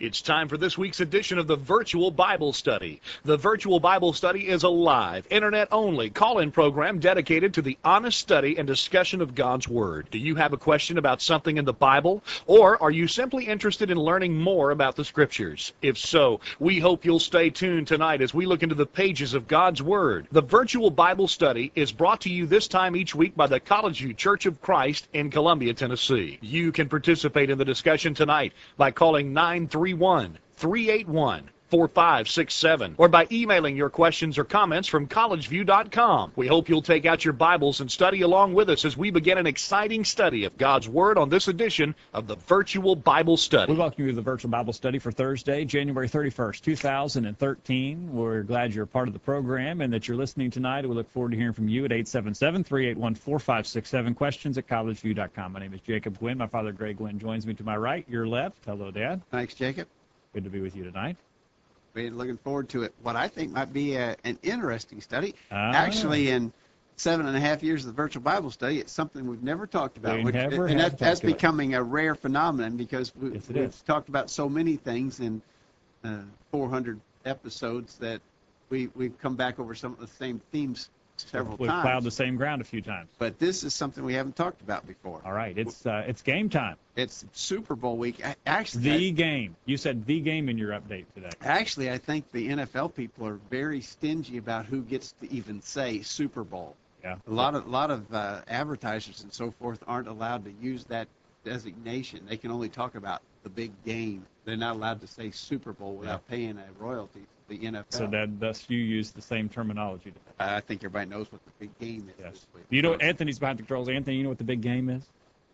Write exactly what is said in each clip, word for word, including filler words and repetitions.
It's time for this week's edition of the Virtual Bible Study. The Virtual Bible Study is a live, internet-only call-in program dedicated to the honest study and discussion of God's Word. Do you have a question about something in the Bible, or are you simply interested in learning more about the Scriptures? If so, we hope you'll stay tuned tonight as we look into the pages of God's Word. The Virtual Bible Study is brought to you this time each week by the College View Church of Christ in Columbia, Tennessee. You can participate in the discussion tonight by calling nine three one, three eight one, four five six seven or by emailing your questions or comments from college view dot com. We hope you'll take out your Bibles and study along with us as we begin an exciting study of God's Word on this edition of the Virtual Bible Study. We welcome you to the Virtual Bible Study for Thursday, January thirty-first, two thousand thirteen. We're glad you're a part of the program and that you're listening tonight. We look forward to hearing from you at eight seven seven, three eight one, four five six seven, questions at college view dot com. My name is Jacob Gwynn. My father, Greg Gwynn, joins me to my right, your left. Hello, Dad. Thanks, Jacob. Good to be with you tonight. We're looking forward to it. What I think might be a, an interesting study. Ah. Actually, in seven and a half years of the Virtual Bible Study, it's something we've never talked about. We which, never and have that, that's talked about it. becoming a rare phenomenon because we, Yes, it we've is. talked about so many things in uh, four hundred episodes that we, we've come back over some of the same themes several We've times. plowed the same ground a few times. But this is something we haven't talked about before. All right, it's uh, it's game time. It's Super Bowl week. I- Actually, The game. You said the game in your update today. Actually, I think the N F L people are very stingy about who gets to even say Super Bowl. Yeah. A lot of lot of uh, advertisers and so forth aren't allowed to use that designation. They can only talk about the big game. They're not allowed to say Super Bowl without Yeah. paying a royalty to the N F L. So that thus you use the same terminology today. I think everybody knows what the big game is. Yes. This week. You know, Anthony's behind the controls. Anthony, you know what the big game is?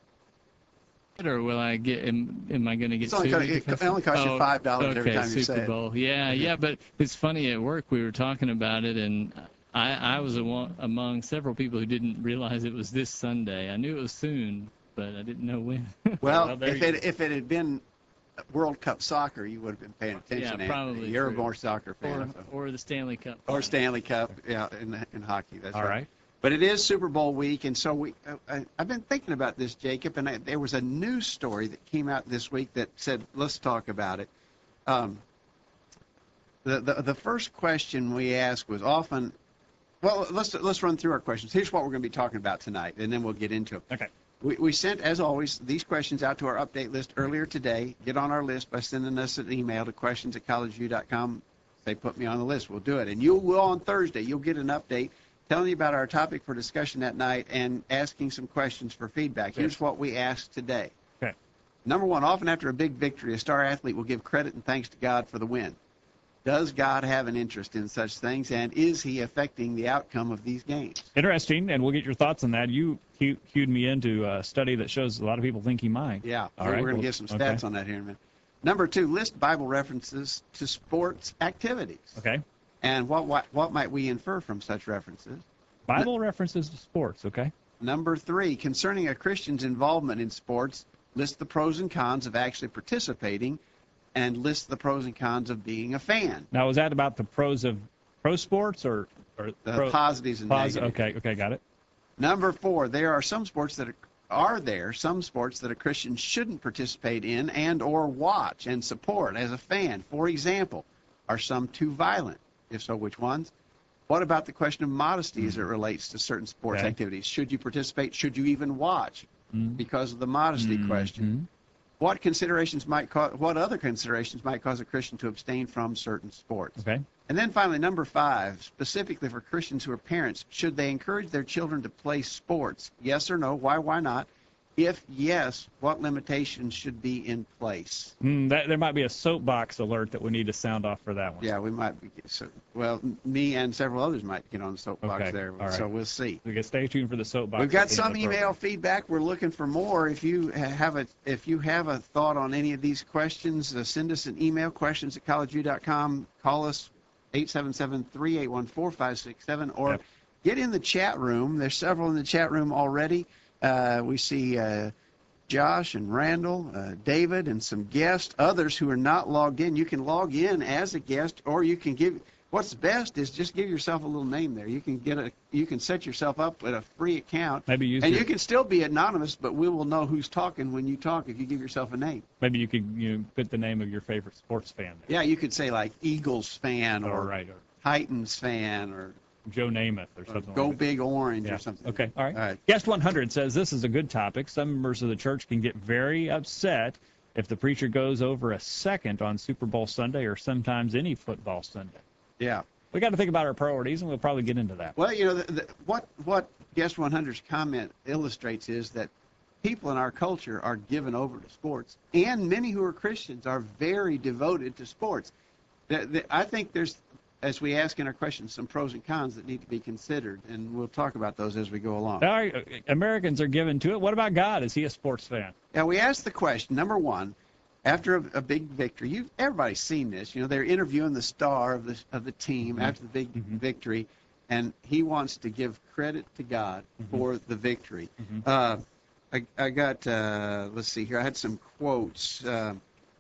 Or will I get? Am, am I going to get It's only sued? cost- it because- only costs you five dollars every okay, time you Super say it. Bowl. Yeah, yeah, but it's funny at work we were talking about it, and I, I was a, among several people who didn't realize it was this Sunday. I knew it was soon, but I didn't know when. Well, Well, there if you it if it had been World Cup soccer, you would have been paying attention. Yeah, Anthony. probably You're a true. more soccer or, fan. so- or the Stanley Cup. Or Stanley Cup, yeah, in in hockey. That's All right. But it is Super Bowl week, and so we. Uh, I, I've been thinking about this, Jacob, and I, there was a news story that came out this week that said, "Let's talk about it." Um, the, the the first question we asked was often, well, let's let's run through our questions. Here's what we're going to be talking about tonight, and then we'll get into it. Okay. We, we sent, as always, these questions out to our update list earlier today. Get on our list by sending us an email to questions at college view dot com. Say, put me on the list. We'll do it. And you will on Thursday. You'll get an update telling you about our topic for discussion that night and asking some questions for feedback. Here's Yes. what we asked today. Okay. Number one, often after a big victory, a star athlete will give credit and thanks to God for the win. Does God have an interest in such things, and is he affecting the outcome of these games? Interesting, and we'll get your thoughts on that. You cu- cued me into a study that shows a lot of people think he might. Yeah, All we're right, going to well, give some stats okay. on that here in a minute. Number two, list Bible references to sports activities. Okay. And what, what what might we infer from such references? Bible references to sports, okay? Number three, concerning a Christian's involvement in sports, list the pros and cons of actually participating and list the pros and cons of being a fan. Now, was that about the pros of pro sports or, or The pro, positives and pos- negatives. Okay, okay, got it. Number four, there are some sports that are, are there, some sports that a Christian shouldn't participate in and or watch and support as a fan. For example, are some too violent? If so, which ones? What about the question of modesty as it relates to certain sports Okay. activities? Should you participate? Should you even watch? Mhm. Because of the modesty question. Mhm. What considerations might cause, what other considerations might cause a Christian to abstain from certain sports? Okay. And then finally, number five, specifically for Christians who are parents, should they encourage their children to play sports? Yes or no? Why, why not? If yes, what limitations should be in place? Mm, that, there might be a soapbox alert that we need to sound off for that one. Yeah, we might be, so, well, me and several others might get on the soapbox Okay, there, all right. so we'll see. We can stay tuned for the soapbox. We've at got the end some of the email program. feedback. We're looking for more. If you ha- have a if you have a thought on any of these questions, uh, send us an email, questions at college view dot com. Call us eight seven seven, three eight one, four five six seven or Yep. get in the chat room. There's several in the chat room already. Uh, we see uh, Josh and Randall, uh, David, and some guests. Others who are not logged in, you can log in as a guest, or you can give what's best is just give yourself a little name there. You can get a, you can set yourself up with a free account, Maybe use and your, you can still be anonymous, but we will know who's talking when you talk if you give yourself a name. maybe you could you know, put the name of your favorite sports fan there. Yeah, you could say like Eagles fan All or right, or Titans fan or, Joe Namath or or something Go like that. Big Orange Yeah. or something. Okay. All right. All right. Guest one hundred says this is a good topic. Some members of the church can get very upset if the preacher goes over a second on Super Bowl Sunday or sometimes any football Sunday. Yeah. We got to think about our priorities, and we'll probably get into that. Well, you know, the, the, what what Guest one hundred's comment illustrates is that people in our culture are given over to sports, and many who are Christians are very devoted to sports. The, the, I think there's, as we ask in our questions, some pros and cons that need to be considered, and we'll talk about those as we go along. All right, Americans are given to it. What about God? Is he a sports fan? Now, we asked the question, number one, after a, a big victory, you everybody's seen this. You know, they're interviewing the star of the of the team Mhm. after the big Mhm. victory, and he wants to give credit to God Mhm. for the victory. Mhm. Uh, I, I got, uh, let's see here. I had some quotes uh,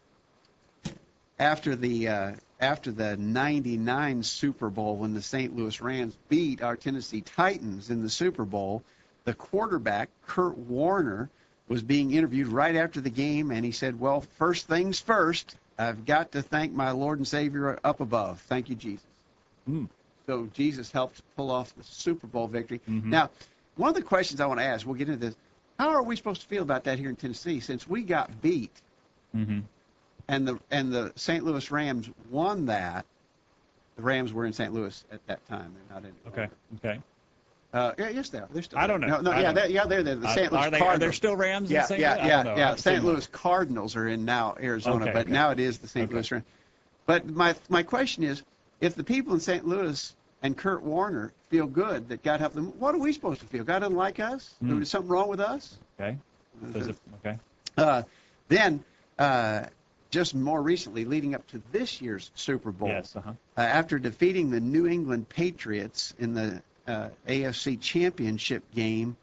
after the uh, after the ninety-nine Super Bowl when the Saint Louis Rams beat our Tennessee Titans in the Super Bowl. The quarterback Kurt Warner was being interviewed right after the game, and he said, well, first things first, I've got to thank my Lord and Savior up above. Thank you, Jesus. Mm. So Jesus helped pull off the Super Bowl victory. Mhm. Now, one of the questions I want to ask, we'll get into this, how are we supposed to feel about that here in Tennessee since we got beat Mm-hmm. and the and the Saint Louis Rams won that? The Rams were in Saint Louis at that time. They're not in. Okay. Okay. Uh, yeah, yes, they are. They're still. I don't there. know. No, no, I yeah, don't they're, yeah, they're there. The Saint Louis are, they, are Cardinals. there still Rams in Yeah, Saint yeah, Louis? I yeah, don't know. I yeah. haven't seen Saint one. Louis Cardinals are in now Arizona, Okay, but okay. now it is the Saint Okay. Louis Rams. But my my question is, if the people in Saint Louis and Kurt Warner feel good that God helped them, what are we supposed to feel? God doesn't like us? Mm. Is something wrong with us? Okay. Does it, okay. Uh, then, uh, just more recently, leading up to this year's Super Bowl, Yes. Uh-huh. uh, after defeating the New England Patriots in the uh, A F C Championship game,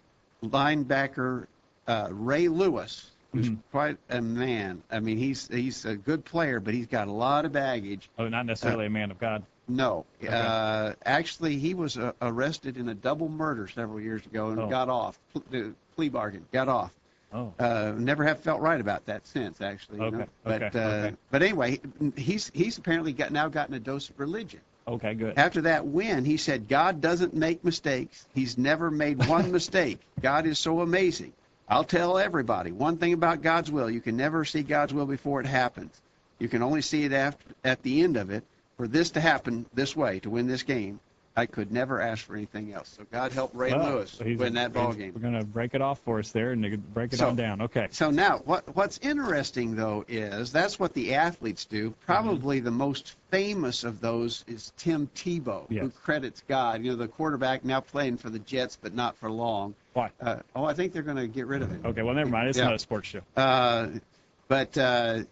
linebacker uh, Ray Lewis, who's Mhm. quite a man. I mean, he's he's a good player, but he's got a lot of baggage. Oh, not necessarily a man of God. No, Okay. uh, actually, he was uh, arrested in a double murder several years ago and Oh. got off. Pl- the plea bargain, got off. Oh. Uh, never have felt right about that since, actually. You Okay, know? But okay, uh, okay. but anyway, he's he's apparently got now gotten a dose of religion. Okay. Good. After that win, he said, God doesn't make mistakes. He's never made one mistake. God is so amazing. I'll tell everybody one thing about God's will. You can never see God's will before it happens. You can only see it after, at the end of it. For this to happen this way, to win this game, I could never ask for anything else. So God help Ray Well, Lewis so he's- win that ball he's- game. We're going to break it off for us there and break it So- on down. Okay. So now, what what's interesting though is that's what the athletes do. Probably the most famous of those is Tim Tebow, who Yes. credits God. You know, the quarterback now playing for the Jets, but not for long. Why? Uh, oh, I think they're going to get rid of him. Okay. Well, never mind. It's Yeah. not a sports show. Uh, but uh,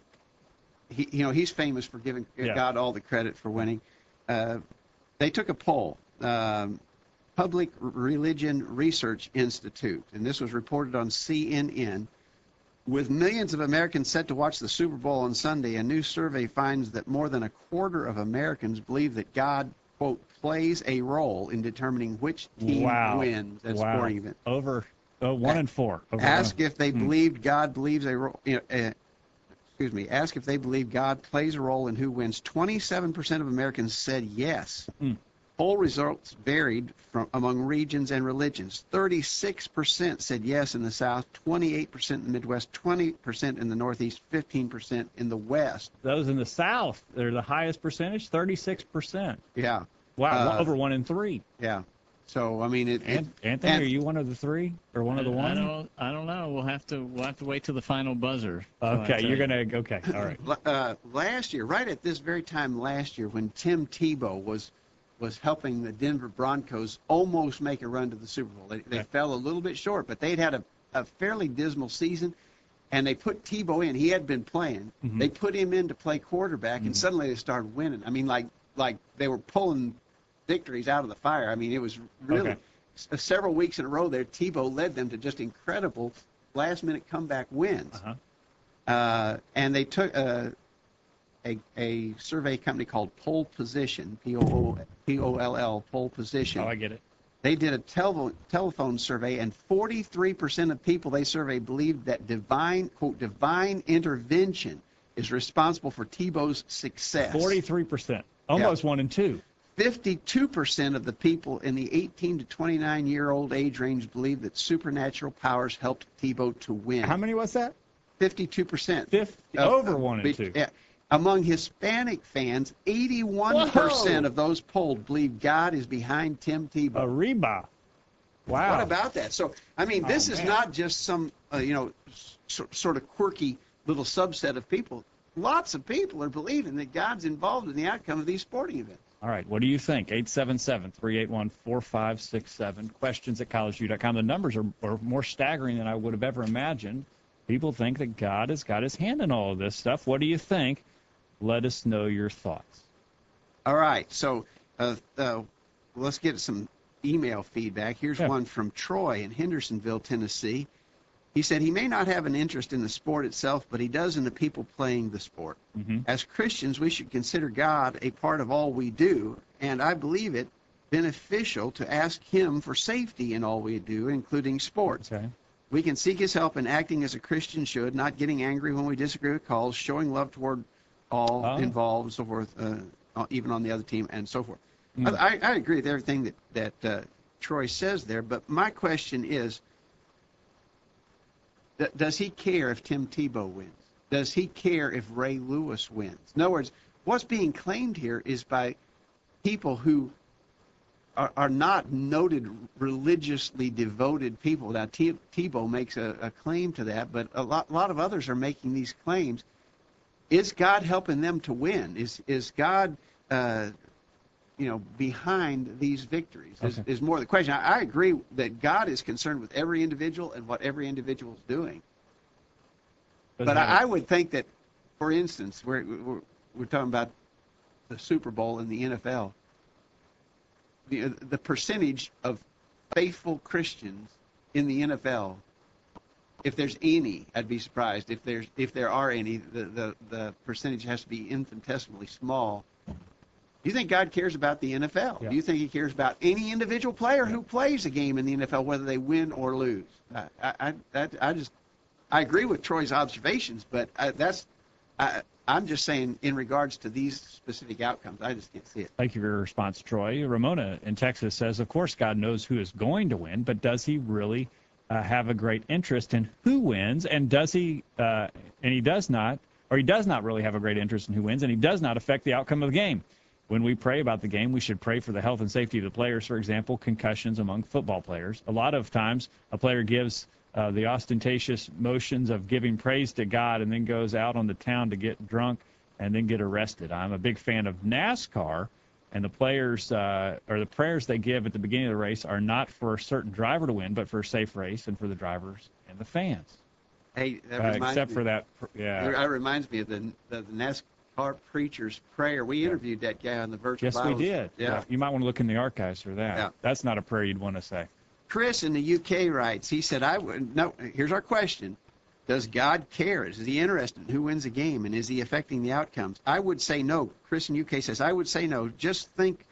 he, you know, he's famous for giving Yeah. God all the credit for winning. Uh, they took a poll. Um, Public Religion Research Institute, and this was reported on C N N. With millions of Americans set to watch the Super Bowl on Sunday, a new survey finds that more than a quarter of Americans believe that God, quote, plays a role in determining which team Wow. wins at a Wow. sporting event. Over oh, one and four. Over Ask one. if they Hmm. believed God believes a role. You know, uh, excuse me. Ask if they believe God plays a role in who wins. Twenty-seven percent of Americans said yes. Hmm. Poll results varied from among regions and religions. thirty-six percent said yes in the South, twenty-eight percent in the Midwest, twenty percent in the Northeast, fifteen percent in the West. Those in the South, they're the highest percentage, thirty-six percent. Yeah, Wow. Uh, over one in three. yeah. So I mean, it. it An- Anthony, and- are you one of the three or one of the I, one? I don't. I don't know. We'll have to. We'll have to wait till the final buzzer. So I Okay, tell you're you. gonna. Okay, all right. uh, last year, right at this very time last year, when Tim Tebow was was helping the Denver Broncos almost make a run to the Super Bowl. They, they Okay. fell a little bit short, but they'd had a, a fairly dismal season, and they put Tebow in. He had been playing. Mhm. They put him in to play quarterback, Mhm. and suddenly they started winning. I mean, like like they were pulling victories out of the fire. I mean, it was really Okay. s- several weeks in a row there. Tebow led them to just incredible last-minute comeback wins. Uh-huh. Uh, and they took uh, a, a survey company called Poll Position, P O O P O L L, Poll Position. Oh, I get it. They did a tel- telephone survey, and forty-three percent of people they surveyed believed that divine, quote, divine intervention is responsible for Tebow's success. forty-three percent. Almost one in two. fifty-two percent of the people in the eighteen to twenty-nine year old age range believe that supernatural powers helped Tebow to win. How many was that? fifty-two percent. fifty, Of- over of- one in be- two. yeah. Among Hispanic fans, eighty-one percent Whoa. of those polled believe God is behind Tim Tebow. Ariba. Wow. What about that? So, I mean, this Oh, is man. not just some, uh, you know, s- sort of quirky little subset of people. Lots of people are believing that God's involved in the outcome of these sporting events. All right. What do you think? eight seven seven, three eight one, four five six seven. Questions at college view dot com. The numbers are, are more staggering than I would have ever imagined. People think that God has got his hand in all of this stuff. What do you think? Let us know your thoughts. All right, so uh, uh, let's get some email feedback. Here's Yeah. one from Troy in Hendersonville, Tennessee. He said he may not have an interest in the sport itself, but he does in the people playing the sport. Mm-hmm. As Christians, we should consider God a part of all we do, and I believe it beneficial to ask him for safety in all we do, including sports. Okay. We can seek his help in acting as a Christian should, not getting angry when we disagree with calls, showing love toward all Oh. involved, and so forth, uh, even on the other team, and so forth. Mm. I, I agree with everything that, that uh, Troy says there, but my question is, th- does he care if Tim Tebow wins? Does he care if Ray Lewis wins? In other words, what's being claimed here is by people who are, are not noted religiously devoted people. Now, T- Tebow makes a, a claim to that, but a lot, lot of others are making these claims. Is God helping them to win? Is is God, uh, you know, behind these victories? Is, Okay. is more the question. I, I agree that God is concerned with every individual and what every individual is doing. Does But have I, I a- would think that, for instance, we're, we're we're talking about the Super Bowl in the N F L. The the percentage of faithful Christians in the N F L, if there's any, I'd be surprised if there's if there are any. The the, the percentage has to be infinitesimally small. Do you think God cares about the N F L? Yeah. Do you think he cares about any individual player who plays a game in the N F L, whether they win or lose? I I I, I just I agree with Troy's observations, but I, that's I, I'm just saying in regards to these specific outcomes, I just can't see it. Thank you for your response, Troy. Ramona in Texas says, of course, God knows who is going to win, but does he really uh, have a great interest in who wins? And does he, uh, and he does not, or he does not really have a great interest in who wins, and he does not affect the outcome of the game. When we pray about the game, we should pray for the health and safety of the players, for example, concussions among football players. A lot of times, a player gives uh, the ostentatious motions of giving praise to God and then goes out on the town to get drunk and then get arrested. I'm a big fan of NASCAR, and the players uh, or the prayers they give at the beginning of the race are not for a certain driver to win, but for a safe race and for the drivers and the fans. Hey, that Uh, reminds except me, for that, yeah. That reminds me of the, the, the NASCAR preacher's prayer. We interviewed that guy on the virtual Yes, we Bible. did. Yeah. You might want to look in the archives for that. Yeah. That's not a prayer you'd want to say. Chris in the U K writes, he said, I would, no, here's our question. Does God care? Is he interested in who wins a game, and is he affecting the outcomes? I would say no. Chris in U K says, I would say no. Just think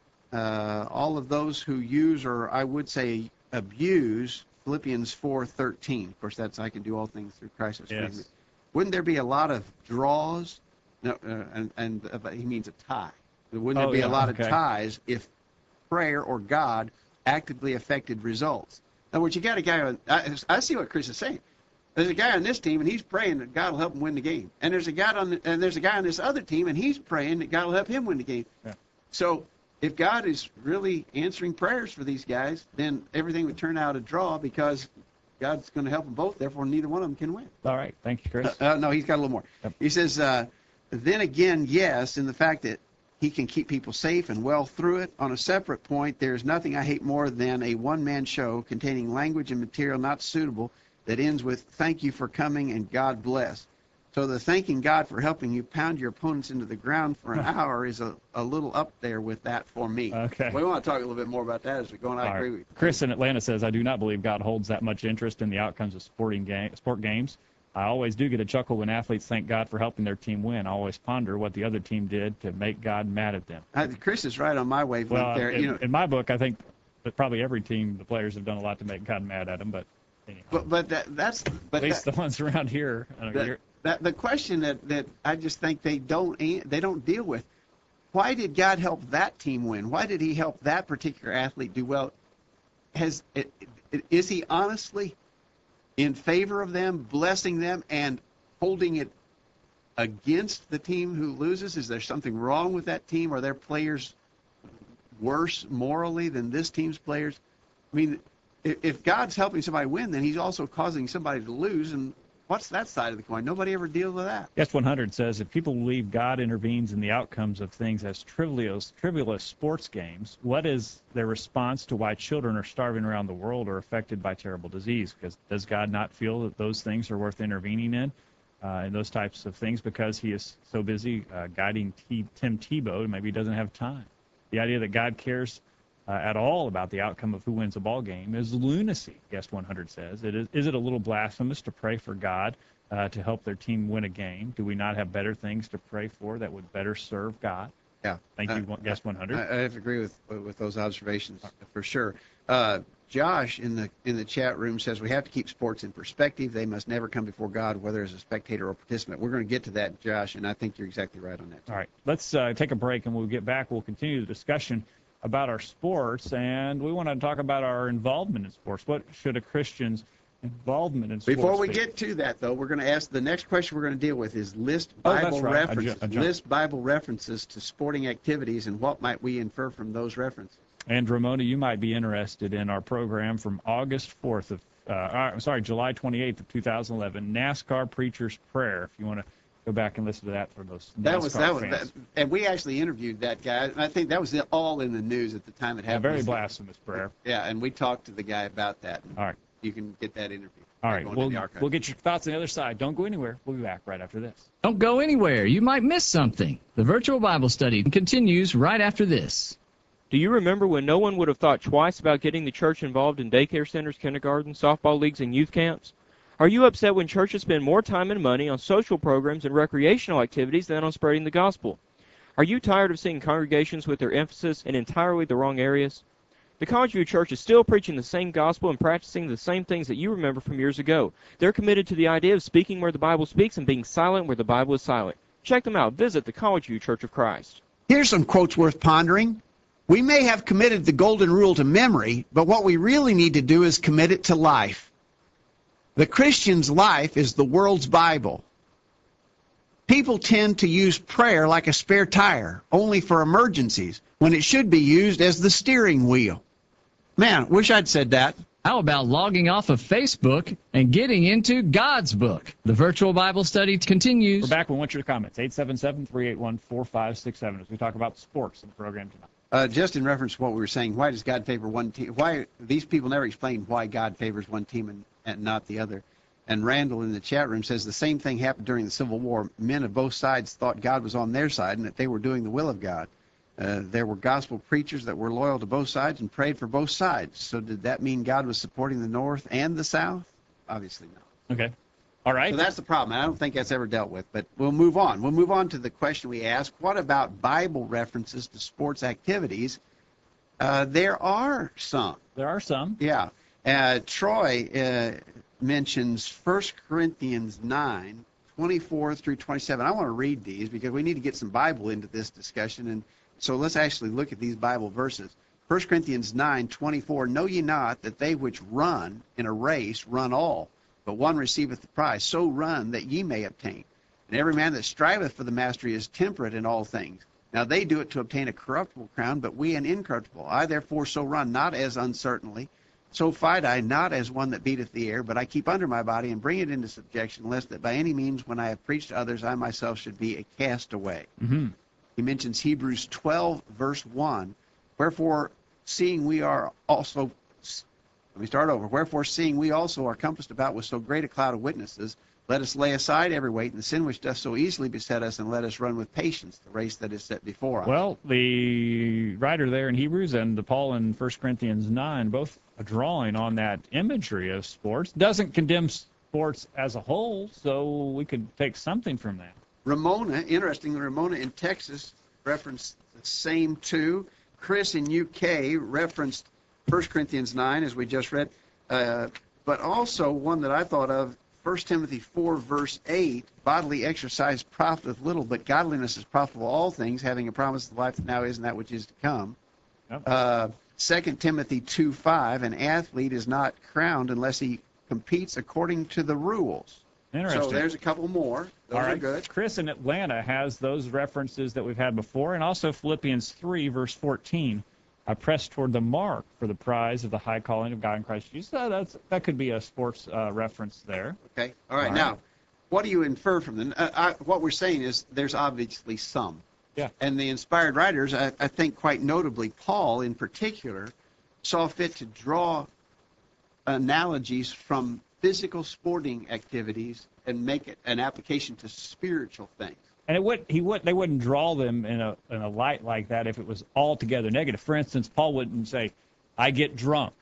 uh, all of those who use, or I would say abuse, Philippians four thirteen. Of course, that's I can do all things through Christ who strengthens me. Yes. Wouldn't there be a lot of draws? No, uh, and, and uh, he means a tie. Wouldn't there Oh, be yeah, a lot okay. of ties if prayer or God actively affected results? In other words, you got a guy on, I, I see what Chris is saying. There's a guy on this team, and he's praying that God will help him win the game. And there's a guy on, the, and there's a guy on this other team, and he's praying that God will help him win the game. Yeah. So if God is really answering prayers for these guys, then everything would turn out a draw because God's going to help them both. Therefore, neither one of them can win. All right. Thank you, Chris. Uh, no, he's got a little more. Yep. He says, uh, then again, yes, in the fact that he can keep people safe and well through it. On a separate point, there's nothing I hate more than a one-man show containing language and material not suitable that ends with thank you for coming and God bless. So the thanking God for helping you pound your opponents into the ground for an hour is a, a little up there with that for me. Okay. We want to talk a little bit more about that as we go on. I All agree right. with you. Chris in Atlanta says, I do not believe God holds that much interest in the outcomes of sporting game, sport games. I always do get a chuckle when athletes thank God for helping their team win. I always ponder what the other team did to make God mad at them. Uh, Chris is right on my wavelength Well, there. in, You know, in my book, I think that probably every team, the players have done a lot to make God mad at them, but anyhow, but but that that's but at least that, the ones around here. I don't know, that, you're- that the question that that I just think they don't an- they don't deal with. Why did God help that team win? Why did He help that particular athlete do well? Has is He honestly in favor of them, blessing them, and holding it against the team who loses? Is there something wrong with that team? Are their players worse morally than this team's players? I mean, if, if God's helping somebody win, then He's also causing somebody to lose. And what's that side of the coin? Nobody ever deals with that. Guest one hundred says, if people believe God intervenes in the outcomes of things as trivial, trivial as sports games, what is their response to why children are starving around the world or affected by terrible disease? Because does God not feel that those things are worth intervening in, uh, and those types of things, because He is so busy uh, guiding T- Tim Tebow, maybe He doesn't have time? The idea that God cares uh, at all about the outcome of who wins a ball game is lunacy, Guest one hundred says. It is, is it a little blasphemous to pray for God uh, to help their team win a game? Do we not have better things to pray for that would better serve God? Yeah. Thank you, Uh, Guest one hundred. I, I have to agree with with those observations for sure. Uh, Josh in the in the chat room says we have to keep sports in perspective. They must never come before God, whether as a spectator or participant. We're going to get to that, Josh, and I think you're exactly right on that. All right, let's uh, take a break, and when we get back, we'll continue the discussion about our sports, and we want to talk about our involvement in sports. What should a Christian's involvement in sports Before we be? get to that, though, we're going to ask the next question we're going to deal with is list Oh, that's Bible right. I ju- references. I jumped. List Bible references to sporting activities, and what might we infer from those references? And Ramona, you might be interested in our program from August fourth of, uh, I'm sorry, July twenty-eighth of two thousand eleven, NASCAR Preacher's Prayer. If you want to go back and listen to that for those NASCAR That was that was, fans. that, and we actually interviewed that guy. And I think that was all in the news at the time it A happened. very blasphemous prayer. Yeah, and we talked to the guy about that. All right. You can get that interview. All by right, going to we'll, the archive. we'll get your thoughts on the other side. Don't go anywhere. We'll be back right after this. Don't go anywhere. You might miss something. The virtual Bible study continues right after this. Do you remember when no one would have thought twice about getting the church involved in daycare centers, kindergartens, softball leagues, and youth camps? Are you upset when churches spend more time and money on social programs and recreational activities than on spreading the gospel? Are you tired of seeing congregations with their emphasis in entirely the wrong areas? The College View Church is still preaching the same gospel and practicing the same things that you remember from years ago. They're committed to the idea of speaking where the Bible speaks and being silent where the Bible is silent. Check them out. Visit the College View Church of Christ. Here's some quotes worth pondering. We may have committed the golden rule to memory, but what we really need to do is commit it to life. The Christian's life is the world's Bible. People tend to use prayer like a spare tire, only for emergencies, when it should be used as the steering wheel. Man, wish I'd said that. How about logging off of Facebook and getting into God's book? The virtual Bible study continues. We're back. We want your comments. eight seven seven, three eight one, four five six seven as we talk about sports in the program tonight. Uh, just in reference to what we were saying, why does God favor one team? Why these people never explain why God favors one team and, and not the other. And Randall in the chat room says the same thing happened during the Civil War. Men of both sides thought God was on their side and that they were doing the will of God. Uh, there were gospel preachers that were loyal to both sides and prayed for both sides. So did that mean God was supporting the North and the South? Obviously not. Okay. All right. So that's the problem. I don't think that's ever dealt with, but we'll move on. We'll move on to the question we asked. What about Bible references to sports activities? Uh, there are some. There are some. Yeah. Uh, Troy uh, mentions First Corinthians nine, twenty-four through twenty-seven. I want to read these because we need to get some Bible into this discussion. And so let's actually look at these Bible verses. First Corinthians nine, twenty-four, know ye not that they which run in a race run all, but one receiveth the prize. So run that ye may obtain. And every man that striveth for the mastery is temperate in all things. Now they do it to obtain a corruptible crown, but we an incorruptible. I therefore so run, not as uncertainly. So fight I, not as one that beateth the air, but I keep under my body and bring it into subjection, lest that by any means when I have preached to others, I myself should be a castaway. Mm-hmm. He mentions Hebrews twelve, verse one. Wherefore, seeing we are also, let me start over. Wherefore, seeing we also are compassed about with so great a cloud of witnesses, let us lay aside every weight and the sin which doth so easily beset us, and let us run with patience the race that is set before us. Well, the writer there in Hebrews and the Paul in First Corinthians nine, both drawing on that imagery of sports, doesn't condemn sports as a whole, so we could take something from that. Ramona, interestingly, Ramona in Texas referenced the same two. Chris in U K referenced First Corinthians nine, as we just read, uh, but also one that I thought of, First Timothy four, verse eight, bodily exercise profiteth little, but godliness is profitable all things, having a promise of life that now is and that which is to come. Yep. Uh, Second Timothy two, five, an athlete is not crowned unless he competes according to the rules. Interesting. So there's a couple more. Those All right. are good. Chris in Atlanta has those references that we've had before, and also Philippians three, verse fourteen. I press toward the mark for the prize of the high calling of God in Christ Jesus. So that's, that could be a sports uh, reference there. Okay. All right. All right. Now, what do you infer from them? Uh, I, what we're saying is there's obviously some. Yeah. And the inspired writers, I, I think quite notably, Paul in particular, saw fit to draw analogies from physical sporting activities and make it an application to spiritual things. And it would he would they wouldn't draw them in a in a light like that if it was altogether negative. For instance, Paul wouldn't say, "I get drunk,"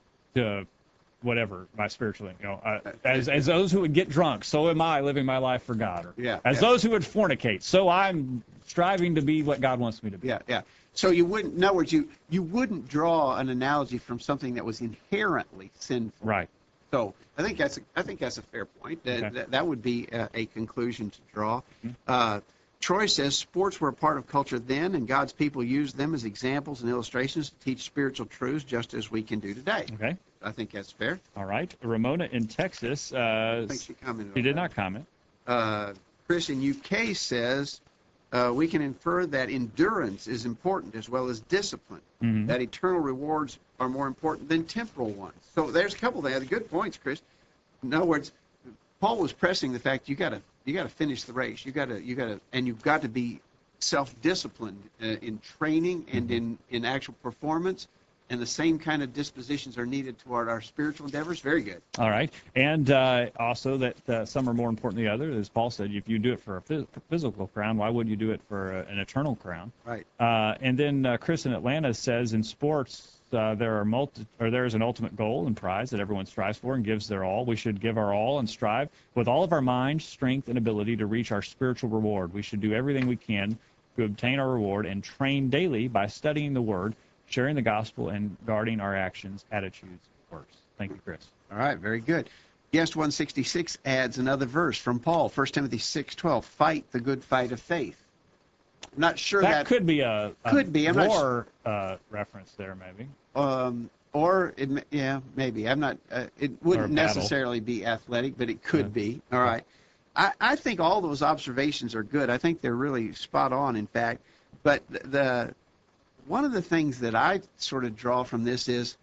to whatever my spiritual, you know, uh, as as those who would get drunk, so am I living my life for God. Or Yeah, as yeah. those who would fornicate, so I'm striving to be what God wants me to be. Yeah, yeah. So you wouldn't, in other words, you, you wouldn't draw an analogy from something that was inherently sinful. Right. So I think that's a, I think that's a fair point. That, Okay. that, that would be a, a conclusion to draw. Mhm. Uh, Troy says sports were a part of culture then, and God's people used them as examples and illustrations to teach spiritual truths, just as we can do today. Okay. I think that's fair. All right. Ramona in Texas, uh, I think she commented. she on did that. not comment. Uh, Chris in U K says uh, we can infer that endurance is important as well as discipline. Mhm. That eternal rewards are more important than temporal ones. So there's a couple of things. Good points, Chris. In other words, Paul was pressing the fact you got to you got to finish the race. You got to you got to and you've got to be self-disciplined uh, in training and in in actual performance. And the same kind of dispositions are needed toward our spiritual endeavors. Very good. All right. And uh, also that uh, some are more important than the other. As Paul said, if you do it for a phys- physical crown, why wouldn't you do it for uh, an eternal crown? Right. Uh, and then uh, Chris in Atlanta says in sports uh, there are multi- or there is an ultimate goal and prize that everyone strives for and gives their all. We should give our all and strive with all of our mind, strength, and ability to reach our spiritual reward. We should do everything we can to obtain our reward and train daily by studying the Word, sharing the gospel, and guarding our actions, attitudes, works. Thank you, Chris. All right, very good. Guest one sixty-six adds another verse from Paul, First Timothy six twelve, fight the good fight of faith. I'm not sure That, that, could be a, a could be. I'm not war uh, reference there, maybe. um, or, it, may- yeah, maybe. I'm not, uh, it wouldn't battle. necessarily be athletic, but it could Yeah. be. All right. I, I think all those observations are good. I think they're really spot on, in fact. But the, the one of the things that I sort of draw from this is,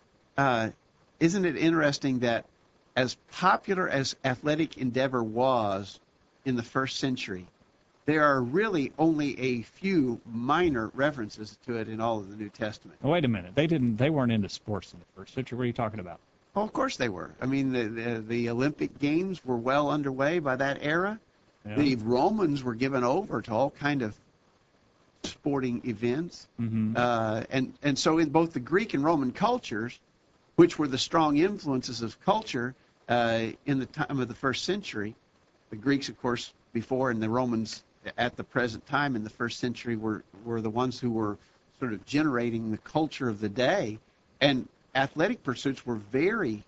uh, isn't it interesting that as popular as athletic endeavor was in the first century, there are really only a few minor references to it in all of the New Testament. Now, wait a minute. They didn't. They weren't into sports in the first century. What are you talking about? Oh, of course they were. I mean, the, the, the Olympic Games were well underway by that era. Yeah. The Romans were given over to all kind of sporting events. Mhm. Uh, and, and so in both the Greek and Roman cultures, which were the strong influences of culture uh, in the time of the first century, the Greeks, of course, before, and the Romans at the present time in the first century were, were the ones who were sort of generating the culture of the day. And athletic pursuits were very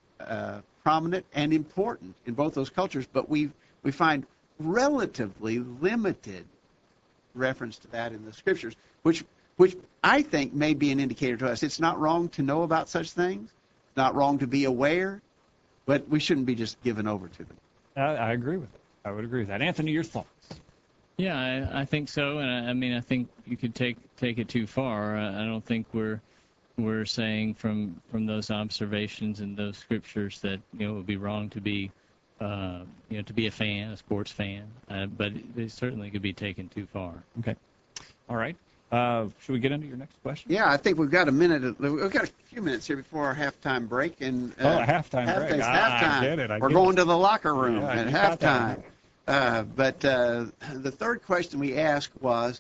uh, prominent and important in both those cultures, but we we find relatively limited reference to that in the scriptures, which which I think may be an indicator to us. It's not wrong to know about such things. It's not wrong to be aware, but we shouldn't be just given over to them. I, I agree with it. I would agree with that. Anthony, your thoughts? Yeah, I, I think so, and I, I mean, I think you could take take it too far. I, I don't think we're we're saying from from those observations and those scriptures that you know it would be wrong to be uh, you know to be a fan, a sports fan, uh, but it certainly could be taken too far. Okay. All right. Uh, should we get into your next question? Yeah, I think we've got a minute. We've got a few minutes here before our halftime break. And uh, Oh, a halftime break. halftime's I- I halftime. get it, I We're get going it. to the locker room Yeah, at you got that. halftime. Uh, but uh, the third question we asked was,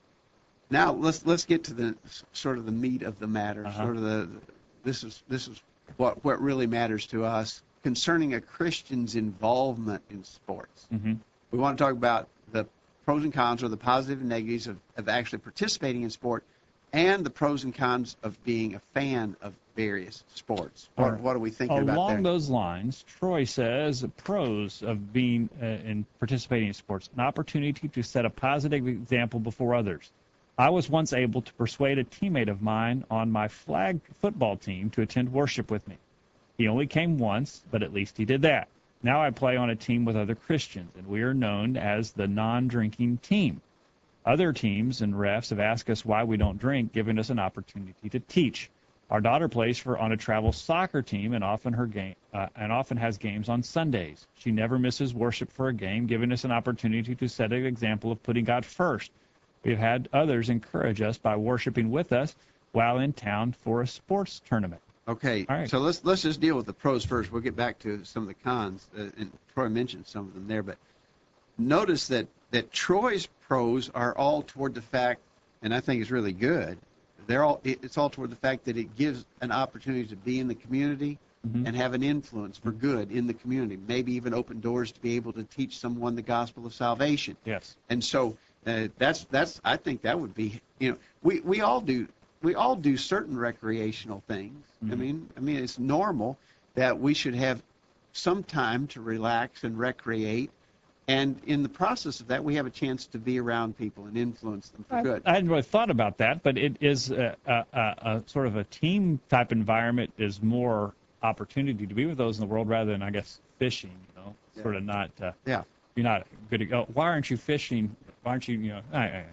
now let's let's get to the sort of the meat of the matter. Uh-huh. Sort of the this is this is what what really matters to us concerning a Christian's involvement in sports. Mm-hmm. We want to talk about the pros and cons, or the positive and negatives of, of actually participating in sport, and the pros and cons of being a fan of various sports. What, Right. what are we thinking about Along there? those lines, Troy says pros of being uh, in participating in sports: an opportunity to set a positive example before others. I was once able to persuade a teammate of mine on my flag football team to attend worship with me. He only came once, but at least he did that. Now I play on a team with other Christians, and we are known as the non-drinking team. Other teams and refs have asked us why we don't drink, giving us an opportunity to teach. Our daughter plays for on a travel soccer team, and often her game uh, and often has games on Sundays. She never misses worship for a game, giving us an opportunity to set an example of putting God first. We've had others encourage us by worshiping with us while in town for a sports tournament. Okay, All right. so let's let's just deal with the pros first. We'll get back to some of the cons, uh, and Troy mentioned some of them there. But notice that that Troy's pros are all toward the fact, and I think it's really good. They're all it- it's all toward the fact that it gives an opportunity to be in the community Mhm. and have an influence for good in the community. Maybe even open doors to be able to teach someone the gospel of salvation. Yes. And so uh, that's that's I think that would be, you know, we we all do we all do certain recreational things. I Mhm. mean I mean it's normal that we should have some time to relax and recreate, and in the process of that we have a chance to be around people and influence them for I, good. I hadn't really thought about that, but it is a, a, a, a sort of a team type environment is more opportunity to be with those in the world rather than, I guess, fishing. You know, Yeah. sort of not. Uh, Yeah. You're not good to go. Why aren't you fishing? Why aren't you? You know. I, I,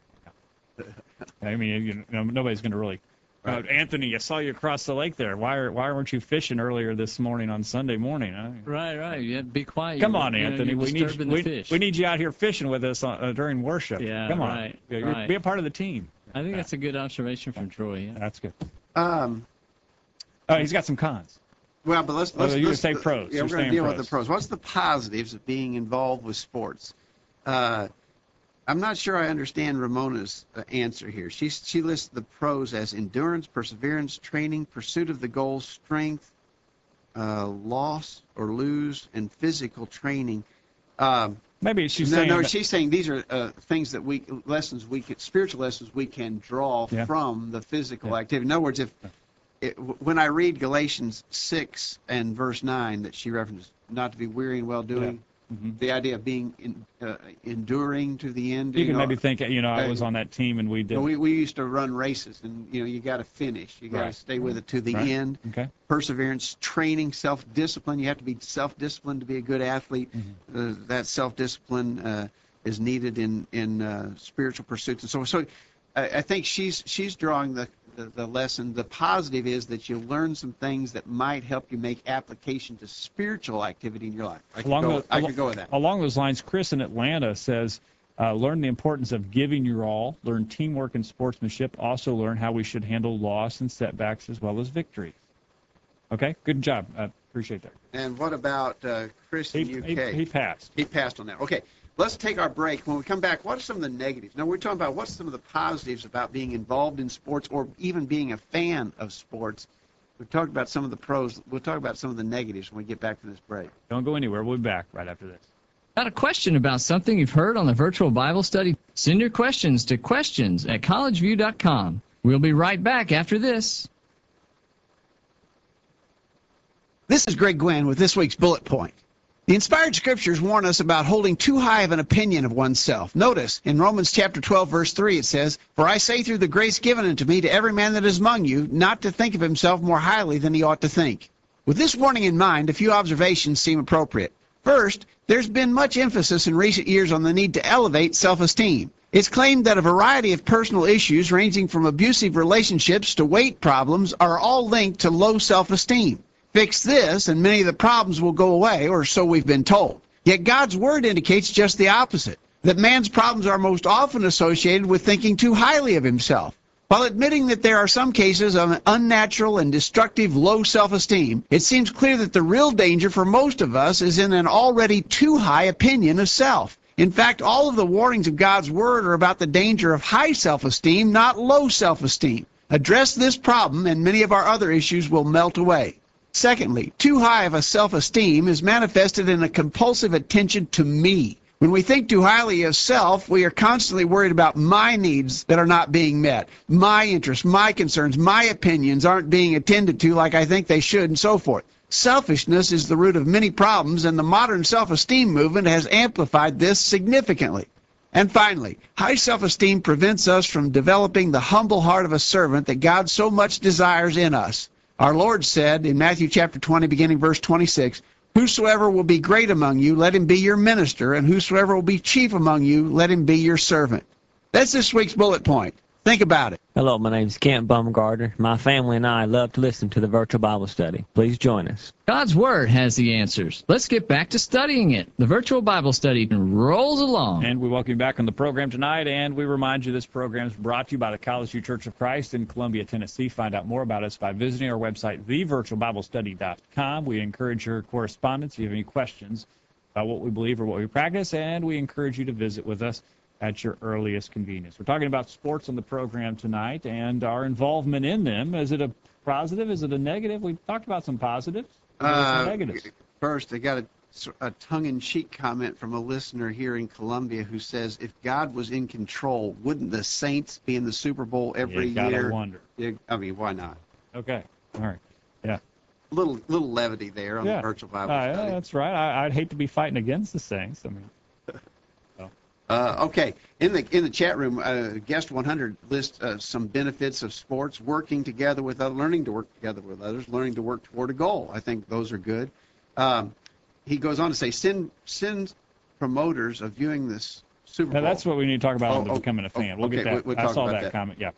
I mean, you know, nobody's going to really. Uh, Right. Anthony, I saw you across the lake there. Why are Why weren't you fishing earlier this morning on Sunday morning? Huh? Right, right. Yeah, be quiet. Come You're- on, you know, Anthony. you're We need disturbing the we, fish. we need you out here fishing with us on, uh, during worship. Yeah, Come on. right, Yeah, you're- right. Be a part of the team. I think that's a good observation from Troy. Yeah. That's good. Um, Oh, he's got some cons. well, but let's Oh, let's, you're gonna let's say pros. Yeah, You're we're going saying to deal with pros. the pros. What's the positives of being involved with sports? Uh, I'm not sure I understand Ramona's uh, answer here. She she lists the pros as endurance, perseverance, training, pursuit of the goal, strength, uh, loss or lose, and physical training. Um, Maybe she's no, saying. no, that- she's saying these are uh, things that we lessons we could spiritual lessons we can draw Yeah. from the physical Yeah. activity. In other words, if it, when I read Galatians six and verse nine that she references, not to be weary in well doing, Mhm. the idea of being in, uh, enduring to the end. You can know, maybe think, you know, I uh, was on that team and we did. you know, we, we used to run races, and you know you got to finish. You got to Right. stay with it to the Right. end. Okay. Perseverance, training, self-discipline. You have to be self-disciplined to be a good athlete. Mm-hmm. Uh, that self-discipline uh, is needed in in uh, spiritual pursuits and so on. So I, I think she's she's drawing the, the the lesson. The positive is that you learn some things that might help you make application to spiritual activity in your life. I could, Along go, the- I alo- could go with that. Along those lines, Chris in Atlanta says, uh, learn the importance of giving your all, learn teamwork and sportsmanship, also learn how we should handle loss and setbacks as well as victories. Okay, good job. I appreciate that. And what about uh, Chris He, in U he, K? he passed. He passed on that. Okay, let's take our break. When we come back, what are some of the negatives? Now, we're talking about what's some of the positives about being involved in sports or even being a fan of sports. We've talked about some of the pros. We'll talk about some of the negatives when we get back from this break. Don't go anywhere. We'll be back right after this. Got a question about something you've heard on the virtual Bible study? Send your questions to questions at collegeview dot com. We'll be right back after this. This is Greg Gwynn with this week's Bullet Point. The inspired scriptures warn us about holding too high of an opinion of oneself. Notice in Romans chapter twelve, verse three, it says, "For I say through the grace given unto me to every man that is among you, not to think of himself more highly than he ought to think." With this warning in mind, a few observations seem appropriate. First, there's been much emphasis in recent years on the need to elevate self-esteem. It's claimed that a variety of personal issues ranging from abusive relationships to weight problems are all linked to low self-esteem. Fix this and many of the problems will go away, or so we've been told. Yet God's word indicates just the opposite, that man's problems are most often associated with thinking too highly of himself. While admitting that there are some cases of unnatural and destructive low self-esteem, it seems clear that the real danger for most of us is in an already too high opinion of self. In fact, all of the warnings of God's word are about the danger of high self-esteem, not low self-esteem. Address this problem and many of our other issues will melt away. Secondly, too high of a self-esteem is manifested in a compulsive attention to me. When we think too highly of self, we are constantly worried about my needs that are not being met, my interests, my concerns, my opinions aren't being attended to like I think they should, and so forth. Selfishness is the root of many problems, and the modern self-esteem movement has amplified this significantly. And finally, high self-esteem prevents us from developing the humble heart of a servant that God so much desires in us. Our Lord said in Matthew chapter twenty, beginning verse twenty-six, "Whosoever will be great among you, let him be your minister, and whosoever will be chief among you, let him be your servant." That's this week's bullet point. Think about it. Hello, my name is Kent Bumgarner. My family and I love to listen to the virtual Bible study. Please join us. God's Word has the answers. Let's get back to studying it. The virtual Bible study rolls along. And we welcome you back on the program tonight, and we remind you this program is brought to you by the College View Church of Christ in Columbia, Tennessee. Find out more about us by visiting our website, the virtual bible study dot com. We encourage your correspondence if you have any questions about what we believe or what we practice, and we encourage you to visit with us at your earliest convenience. We're talking about sports on the program tonight and our involvement in them. Is it a positive? Is it a negative? We talked about some positives. Uh, some negatives. First, I got a, a tongue-in-cheek comment from a listener here in Columbia who says, if God was in control, wouldn't the Saints be in the Super Bowl every you gotta year? wonder. Yeah, I mean, why not? Okay. All right. Yeah. Little little levity there on yeah. the virtual Bible uh, study. yeah, that's right. I, I'd hate to be fighting against the Saints. I mean, Uh, okay, in the in the chat room, uh, guest one hundred lists uh, some benefits of sports: working together with others, learning to work together with others, learning to work toward a goal. I think those are good. Um, he goes on to say, sin sin promoters of viewing this Super Bowl. now that's what we need to talk about Oh, on oh, becoming a fan. We'll okay, get that. we'll I talk saw about that, that. comment. Yeah.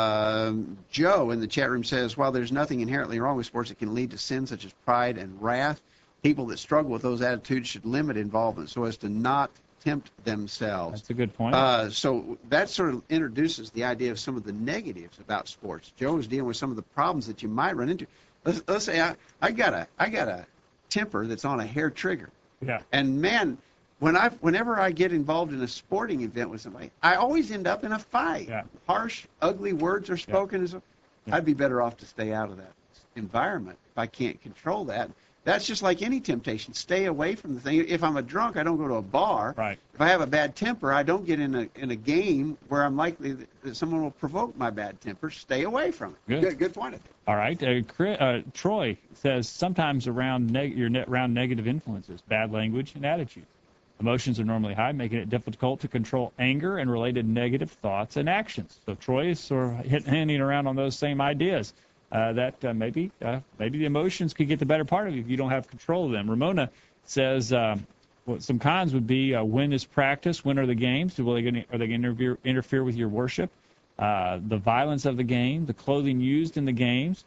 Um, Joe in the chat room says, while there's nothing inherently wrong with sports that can lead to sin such as pride and wrath, people that struggle with those attitudes should limit involvement so as to not tempt themselves. That's a good point. Uh, so that sort of introduces the idea of some of the negatives about sports. Joe is dealing with some of the problems that you might run into. Let's, let's say I, I got a I got a temper that's on a hair trigger, yeah. and man, when I whenever I get involved in a sporting event with somebody, I always end up in a fight. Yeah. Harsh, ugly words are spoken. Yeah. Yeah. I'd be better off to stay out of that environment if I can't control that. That's just like any temptation. Stay away from the thing. If I'm a drunk, I don't go to a bar. Right. If I have a bad temper, I don't get in a in a game where I'm likely that, that someone will provoke my bad temper. Stay away from it. Good. Good, good point. I think. All right. Uh, Chris, uh, Troy says sometimes around neg- you're ne- around negative influences, bad language and attitude. Emotions are normally high, making it difficult to control anger and related negative thoughts and actions. So Troy is sort of hit, handing around on those same ideas. Uh, that uh, maybe uh, maybe the emotions could get the better part of you if you don't have control of them. Ramona says um, well, some cons would be uh, when is practice, when are the games, do they gonna, are they going to interfere, interfere with your worship, uh, the violence of the game, the clothing used in the games.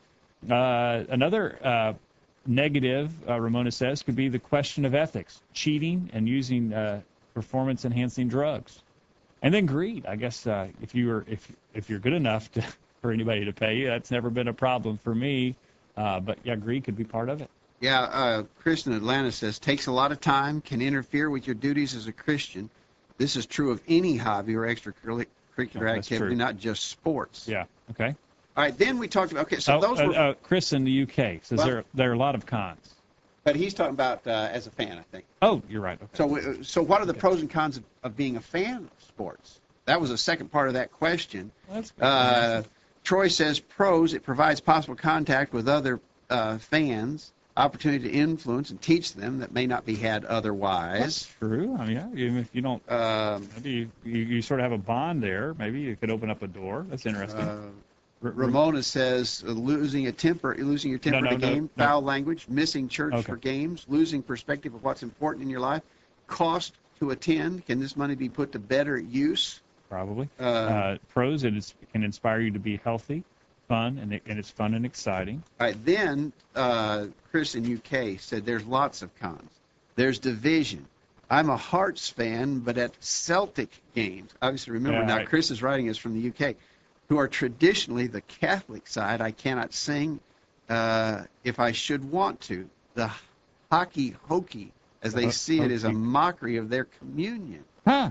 Uh, another uh, negative, uh, Ramona says, could be the question of ethics, cheating and using uh, performance-enhancing drugs, and then greed. I guess uh, if you are if if you're good enough to for anybody to pay you. That's never been a problem for me. Uh, but, yeah, greed could be part of it. Yeah, uh, Chris in Atlanta says, takes a lot of time, can interfere with your duties as a Christian. This is true of any hobby or extracurricular Oh, that's activity, true. not just sports. Yeah, okay. All right, then we talked about, okay, so Oh, those uh, were, uh, Chris in the U K says Well- there, there are a lot of cons. but he's talking about uh, as a fan, I think. Oh, you're right. Okay. So, uh, so what are the pros and cons of, of being a fan of sports? That was the second part of that question. Well, that's good. Uh, Troy says pros, it provides possible contact with other uh, fans, opportunity to influence and teach them that may not be had That's otherwise. true. I mean, yeah, even if you don't, Um, maybe you, you, you sort of have a bond there. Maybe you could open up a door. That's interesting. uh, R- r- Ramona says uh, losing a temper, losing your temper No, in a no, no, game, no. foul language, missing church Okay. for games, losing perspective of what's important in your life, cost to attend. Can this money be put to better use? Probably. Uh, Uh, pros, it is, can inspire you to be healthy, fun, and, it, and it's fun and exciting. All right, then uh, Chris in U K said there's lots of cons. There's division. I'm a Hearts fan, but at Celtic games, obviously remember Yeah, now right. Chris is writing us from the U K, who are traditionally the Catholic side, I cannot sing uh, if I should want to. The hockey hokey, as they Uh, see it, is a hokey. mockery of their communion. Huh.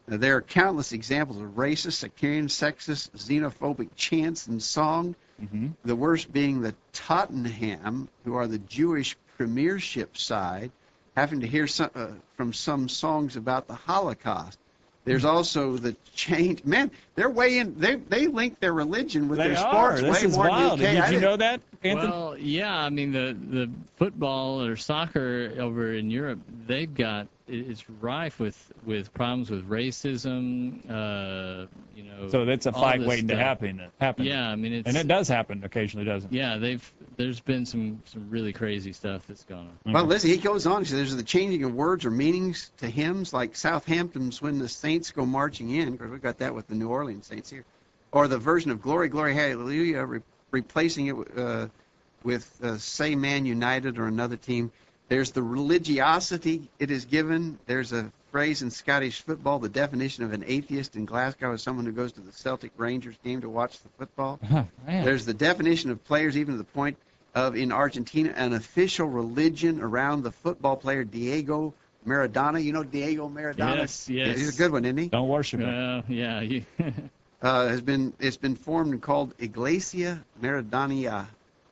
Now, there are countless examples of racist, sectarian, sexist, xenophobic chants and song. Mm-hmm. The worst being the Tottenham, who are the Jewish Premiership side, having to hear some, uh, from some songs about the Holocaust. There's also the change. Man, they're way in. They they link their religion with They their are. sports This way is more wild. than the U K. I Did you didn't- know that, Anthony? Well, yeah, I mean the the football or soccer over in Europe, they've got it's rife with with problems with racism. Uh, you know, so that's a all fight this waiting to stuff. happen. Happen. Yeah, I mean it's And it does happen occasionally, doesn't it? Yeah, they've there's been some some really crazy stuff that's gone on. Well, listen, he goes on. He says there's the changing of words or meanings to hymns, like Southampton's "When the Saints Go Marching In." Of course, we got that with the New Orleans Saints here, or the version of "Glory, Glory, Hallelujah," re- replacing it uh, with uh, "Say Man United" or another team. There's the religiosity it is given. There's a phrase in Scottish football. The definition of an atheist in Glasgow is someone who goes to the Celtic Rangers game to watch the football. Oh, man. There's the definition of players, even to the point of, in Argentina, an official religion around the football player Diego Maradona. You know Diego Maradona? Yes, yes. He's a good one, isn't he? Don't worship him. Well, yeah, you, Uh, has been it's been formed and called Iglesia Maradona.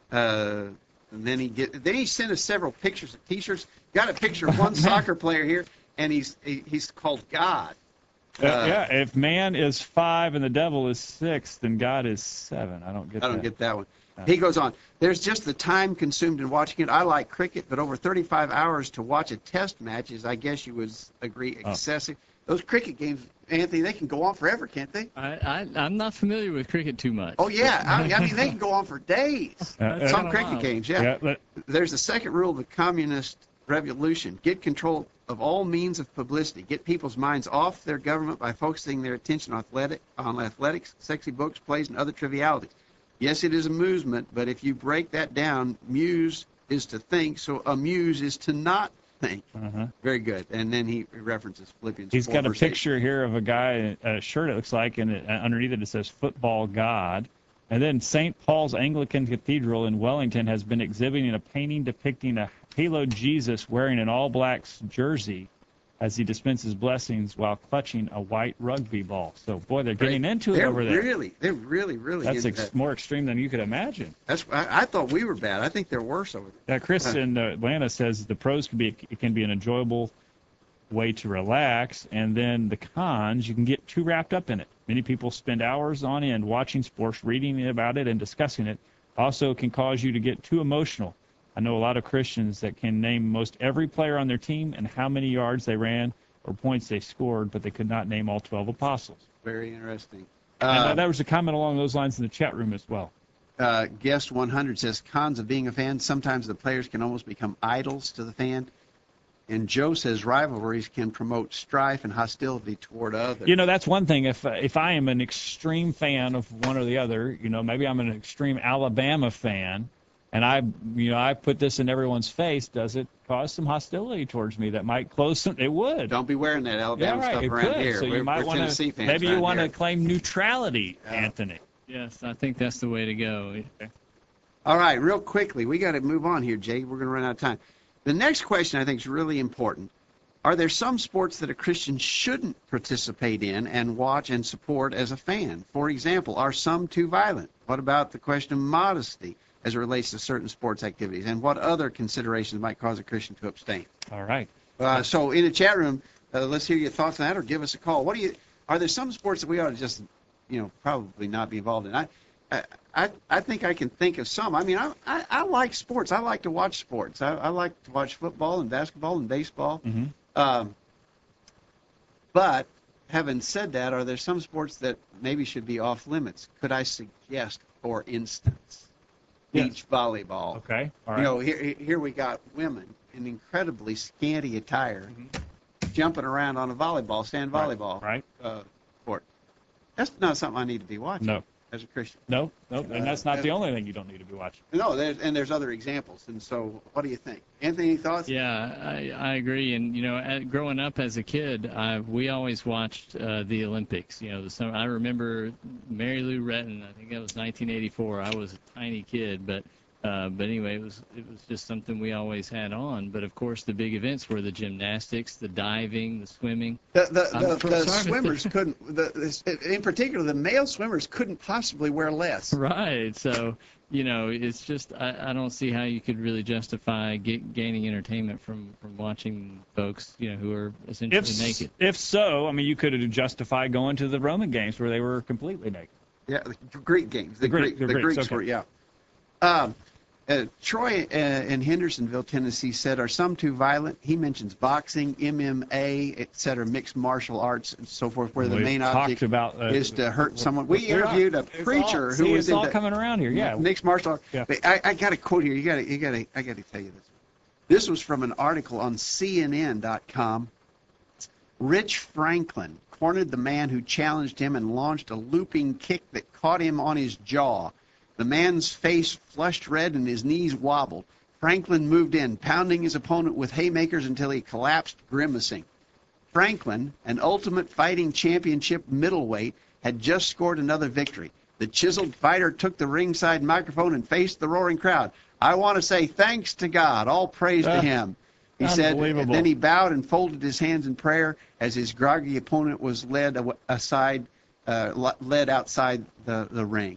Uh, and then he get then he sent us several pictures of T-shirts. Got a picture of one soccer player here, and he's he, he's called God. Uh, Uh, yeah, if man is five and the devil is six, then God is seven. I don't get I don't that. get that one. Uh, He goes on. There's just the time consumed in watching it. I like cricket, but over thirty-five hours to watch a test match is, I guess you would agree, Oh. excessive. Those cricket games, Anthony, they can go on forever, can't they? I, I I'm not familiar with cricket too much. Oh yeah, I, I mean they can go on for days. Uh, That's uh, Some kinda cricket wild. games, yeah. yeah, but- There's the second rule of the communist revolution: get control of all means of publicity. Get people's minds off their government by focusing their attention on athletic, on athletics, sexy books, plays, and other trivialities. Yes, it is amusement, but if you break that down, muse is to think, so amuse is to not think. uh-huh. Very good. And then he references Philippians. He's four, got a verse eight. picture here of a guy, a shirt it looks like, and it, uh, underneath it it says "Football God." And then Saint Paul's Anglican Cathedral in Wellington has been exhibiting a painting depicting a halo Jesus wearing an all-black jersey as he dispenses blessings while clutching a white rugby ball. So, boy, they're getting into it They're over there. really, they're really, really. That's into ex- that. more extreme than you could imagine. That's. I, I thought we were bad. I think they're worse over there. Uh, Chris Huh. in uh, Atlanta says the pros can be it can be an enjoyable way to relax, and then the cons, you can get too wrapped up in it. Many people spend hours on end watching sports, reading about it, and discussing it. Also can cause you to get too emotional. I know a lot of Christians that can name most every player on their team and how many yards they ran or points they scored, but they could not name all twelve apostles. Very interesting. and uh, Uh, there was a comment along those lines in the chat room as well. uh, Guest one hundred says, cons of being a fan. Sometimes the players can almost become idols to the fan. And Joe says rivalries can promote strife and hostility toward others. You know, that's one thing. If uh, if I am an extreme fan of one or the other, you know, maybe I'm an extreme Alabama fan, and I, you know, I put this in everyone's face, does it cause some hostility towards me that might close some? It would. Don't be wearing that yeah, Alabama right. stuff It around could. here. So you we're, might we're want Tennessee to. fans Maybe you around want to here. claim neutrality, Yeah. Anthony. Yes, I think that's the way to go. All right, real quickly, we got to move on here, Jay. We're going to run out of time. The next question I think is really important. Are there some sports that a Christian shouldn't participate in and watch and support as a fan? For example, are some too violent? What about the question of modesty as it relates to certain sports activities? And what other considerations might cause a Christian to abstain? All right. Uh, so in the chat room, uh, let's hear your thoughts on that, or give us a call. What do you? Are there some sports that we ought to just, you know, probably not be involved in? I, I, I, I think I can think of some. I mean, I, I, I like sports. I like to watch sports. I, I like to watch football and basketball and baseball. Mm-hmm. Um, but having said that, are there some sports that maybe should be off limits? Could I suggest, for instance, Yes. beach volleyball? Okay. All right. You know, here here we got women in incredibly scanty attire jumping around on a volleyball, sand Right, volleyball right. uh, court. That's not something I need to be watching No. as a Christian. No. No. And Uh, that's not the uh, only thing you don't need to be watching. No, there's, and there's other examples. And so, what do you think, Anthony? Any thoughts? Yeah, I, I agree. And you know, at, growing up as a kid, I, we always watched uh, the Olympics. You know, the summer. I remember Mary Lou Retton. I think that was nineteen eighty-four. I was a tiny kid, but Uh, but anyway, it was it was just something we always had on. But of course, the big events were the gymnastics, the diving, the swimming. The, the, I'm the, pro- the sorry, but swimmers couldn't, the, this- in particular, the male swimmers couldn't possibly wear less. Right. So, you know, it's just I, I don't see how you could really justify get, gaining entertainment from, from watching folks, you know, who are essentially If naked. if so, I mean, you could have justified going to the Roman games where they were completely naked. Yeah, the Greek games. The, The Greek- Greek, the the Greeks, Greeks okay. were, yeah. Um, uh, Troy uh, in Hendersonville, Tennessee said, are some too violent? He mentions boxing, M M A, et cetera, mixed martial arts and so forth, where the We've main talked object about, uh, is to hurt someone. We we're not- interviewed a it's preacher all, who see, was it's all into coming around here. Yeah. mixed martial arts. Yeah. But I, I got a quote here. You got to, you got to, I got to tell you this. This was from an article on C N N dot com. Rich Franklin cornered the man who challenged him and launched a looping kick that caught him on his jaw. The man's face flushed red and his knees wobbled. Franklin moved in, pounding his opponent with haymakers until he collapsed, grimacing. Franklin, an Ultimate Fighting Championship middleweight, had just scored another victory. The chiseled fighter took the ringside microphone and faced the roaring crowd. I want to say thanks to God, all praise Ah, to him. He said, unbelievable. and then he bowed and folded his hands in prayer as his groggy opponent was led aw- aside, uh, le- led outside the, the ring.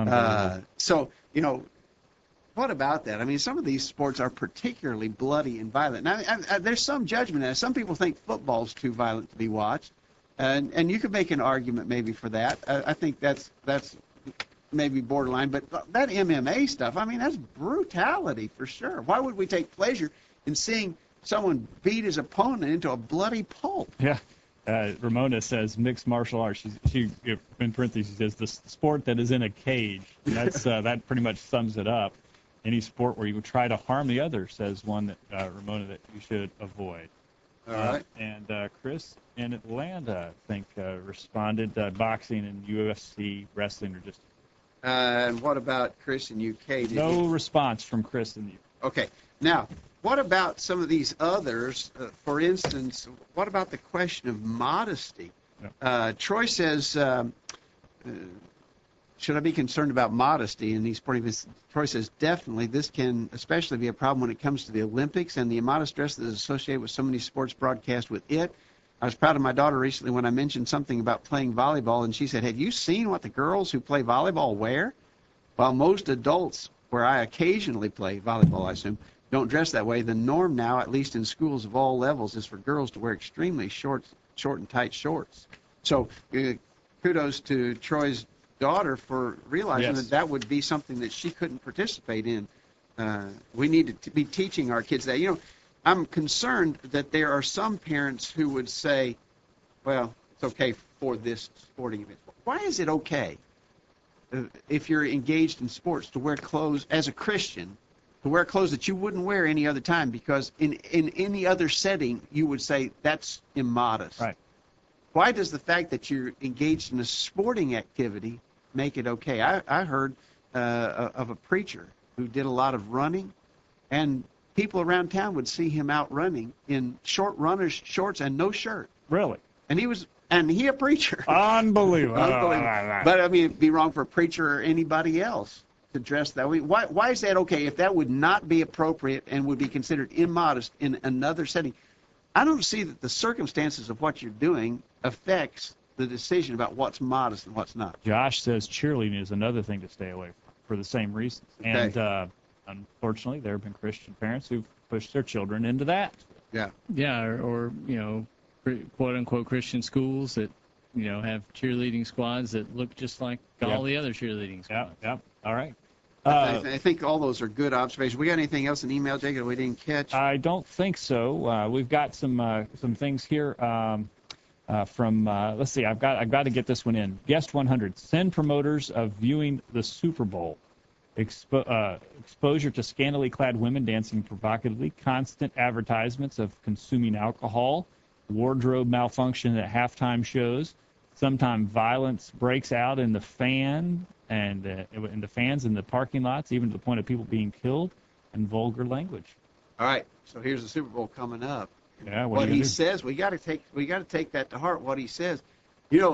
Uh, so, you know, what about that? I mean, some of these sports are particularly bloody and violent. Now, I, I, there's some judgment in it. Some people think football's too violent to be watched, and and you could make an argument maybe for that. I, I think that's that's maybe borderline, but that M M A stuff, I mean, that's brutality for sure. Why would we take pleasure in seeing someone beat his opponent into a bloody pulp? Yeah. Uh, Ramona says mixed martial arts. She, she in parentheses says the sport that is in a cage. And that's uh, that pretty much sums it up. Any sport where you try to harm the other, says one that uh, Ramona that you should avoid. All Uh, right. and uh, Chris in Atlanta, I think, uh, responded uh, boxing and U F C wrestling are just Uh, and what about Chris in U K? Did you- no response from Chris in the Okay. Now, what about some of these others? Uh, for instance, what about the question of modesty? Yeah. Uh, Troy says, um, uh, should I be concerned about modesty? And he's pretty, Troy says, definitely. This can especially be a problem when it comes to the Olympics and the immodest dress that is associated with so many sports broadcast with it. I was proud of my daughter recently when I mentioned something about playing volleyball, and she said, have you seen what the girls who play volleyball wear? While most adults, where I occasionally play volleyball, I assume, don't dress that way, the norm now, at least in schools of all levels, is for girls to wear extremely short, short and tight shorts. So uh, kudos to Troy's daughter for realizing Yes. that that would be something that she couldn't participate in. Uh, we need to be teaching our kids that. You know, I'm concerned that there are some parents who would say, well, it's okay for this sporting event. Why is it okay, uh, if you're engaged in sports, to wear clothes as a Christian, to wear clothes that you wouldn't wear any other time? Because in, in any other setting, you would say that's immodest. Right. Why does the fact that you're engaged in a sporting activity make it okay? I, I heard uh, of a preacher who did a lot of running, and people around town would see him out running in short runners shorts and no shirt. really And he was, and he a preacher. unbelievable. Unbelievable. But I mean, it'd be wrong for a preacher or anybody else to dress that way. Why, why is that okay if that would not be appropriate and would be considered immodest in another setting? I don't see that the circumstances of what you're doing affects the decision about what's modest and what's not. Josh says cheerleading is another thing to stay away from for the same reasons. Okay. And uh, unfortunately, there have been Christian parents who've pushed their children into that. Yeah. Yeah, or, or you know, quote unquote Christian schools that you know have cheerleading squads that look just like all the other cheerleading Yeah, squads. yeah. All right. I, Uh, th- I think all those are good observations. We got anything else in email, Jacob, that we didn't catch? I don't think so. Uh, we've got some uh, some things here um, uh, from. Uh, let's see. I've got I've got to get this one in. Guest one hundred. Send promoters of viewing the Super Bowl. Expo- uh, exposure to scantily clad women dancing provocatively. Constant advertisements of consuming alcohol. Wardrobe malfunction at halftime shows. Sometimes violence breaks out in the fan and uh, in the fans in the parking lots, even to the point of people being killed, and vulgar language. All right. So here's the Super Bowl coming up. Yeah, what, What are you he gonna do? says, we got to take we got to take that to heart. What he says, you know,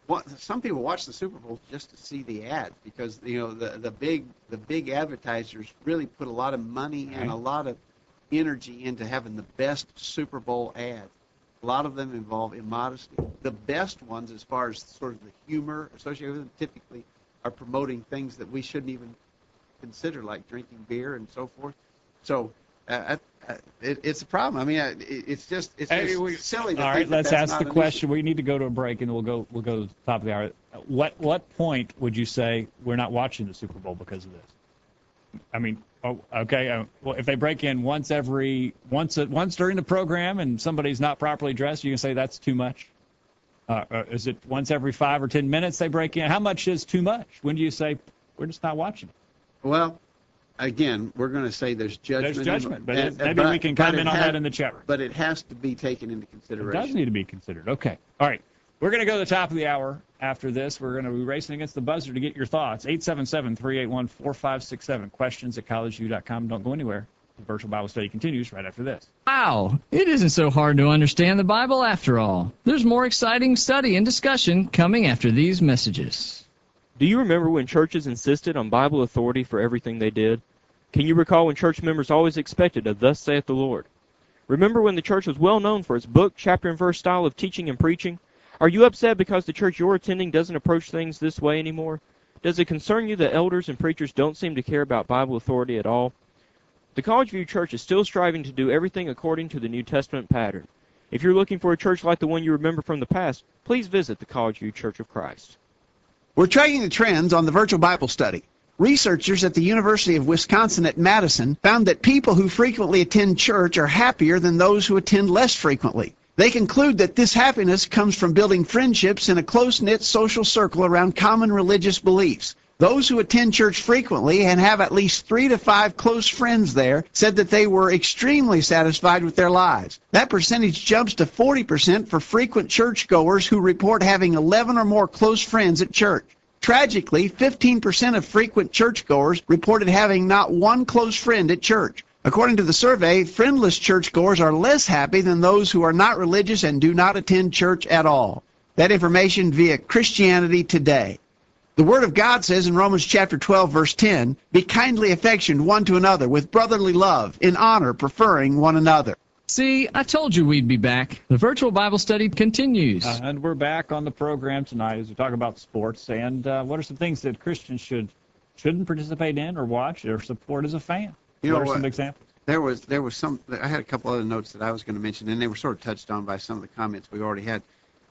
what, some people watch the Super Bowl just to see the ads because you know the the big the big advertisers really put a lot of money and Right. a lot of energy into having the best Super Bowl ads. A lot of them involve immodesty. The best ones, as far as sort of the humor associated with them, typically are promoting things that we shouldn't even consider, like drinking beer and so forth. So uh, I, I, it, it's a problem. I mean, I- it, it's just it's Hey, just we- silly to All think right, that let's that's ask not the an question. issue. We need to go to a break, and we'll go we'll go to the top of the hour. What what point would you say we're not watching the Super Bowl because of this? I mean, oh, okay. Uh, well, if they break in once every once once during the program and somebody's not properly dressed, you can say that's too much. Uh, uh, is it once every five or ten minutes they break in? How much is too much? When do you say we're just not watching? Well, again, we're going to say there's judgment. There's judgment, but and- it- maybe we but- can but comment it on has- that in the chat room. But it has to be taken into It consideration. does need to be considered. Okay. All right. We're going to go to the top of the hour after this. We're going to be racing against the buzzer to get your thoughts. eight seven seven, three eight one, four five six seven. Questions at college u dot com. Don't go anywhere. The virtual Bible study continues right after this. Wow, it isn't so hard to understand the Bible after all. There's more exciting study and discussion coming after these messages. Do you remember when churches insisted on Bible authority for everything they did? Can you recall when church members always expected a "Thus saith the Lord"? Remember when the church was well known for its book, chapter, and verse style of teaching and preaching? Are you upset because the church you're attending doesn't approach things this way anymore? Does it concern you that elders and preachers don't seem to care about Bible authority at all? The College View Church is still striving to do everything according to the New Testament pattern. If you're looking for a church like the one you remember from the past, please visit the College View Church of Christ. We're tracking the trends on the virtual Bible study. Researchers at the University of Wisconsin at Madison found that people who frequently attend church are happier than those who attend less frequently. They conclude that this happiness comes from building friendships in a close-knit social circle around common religious beliefs. Those who attend church frequently and have at least three to five close friends there said that they were extremely satisfied with their lives. That percentage jumps to forty percent for frequent churchgoers who report having eleven or more close friends at church. Tragically, fifteen percent of frequent churchgoers reported having not one close friend at church. According to the survey, friendless churchgoers are less happy than those who are not religious and do not attend church at all. That information via Christianity Today. The Word of God says in Romans chapter twelve, verse ten, "Be kindly affectioned one to another with brotherly love, in honor, preferring one another." See, I told you we'd be back. The virtual Bible study continues. Uh, and we're back on the program tonight as we talk about sports and uh, what are some things that Christians should shouldn't participate in or watch or support as a fan. You what know are what? some examples? There was there was some. I had a couple other notes that I was going to mention, and they were sort of touched on by some of the comments we already had.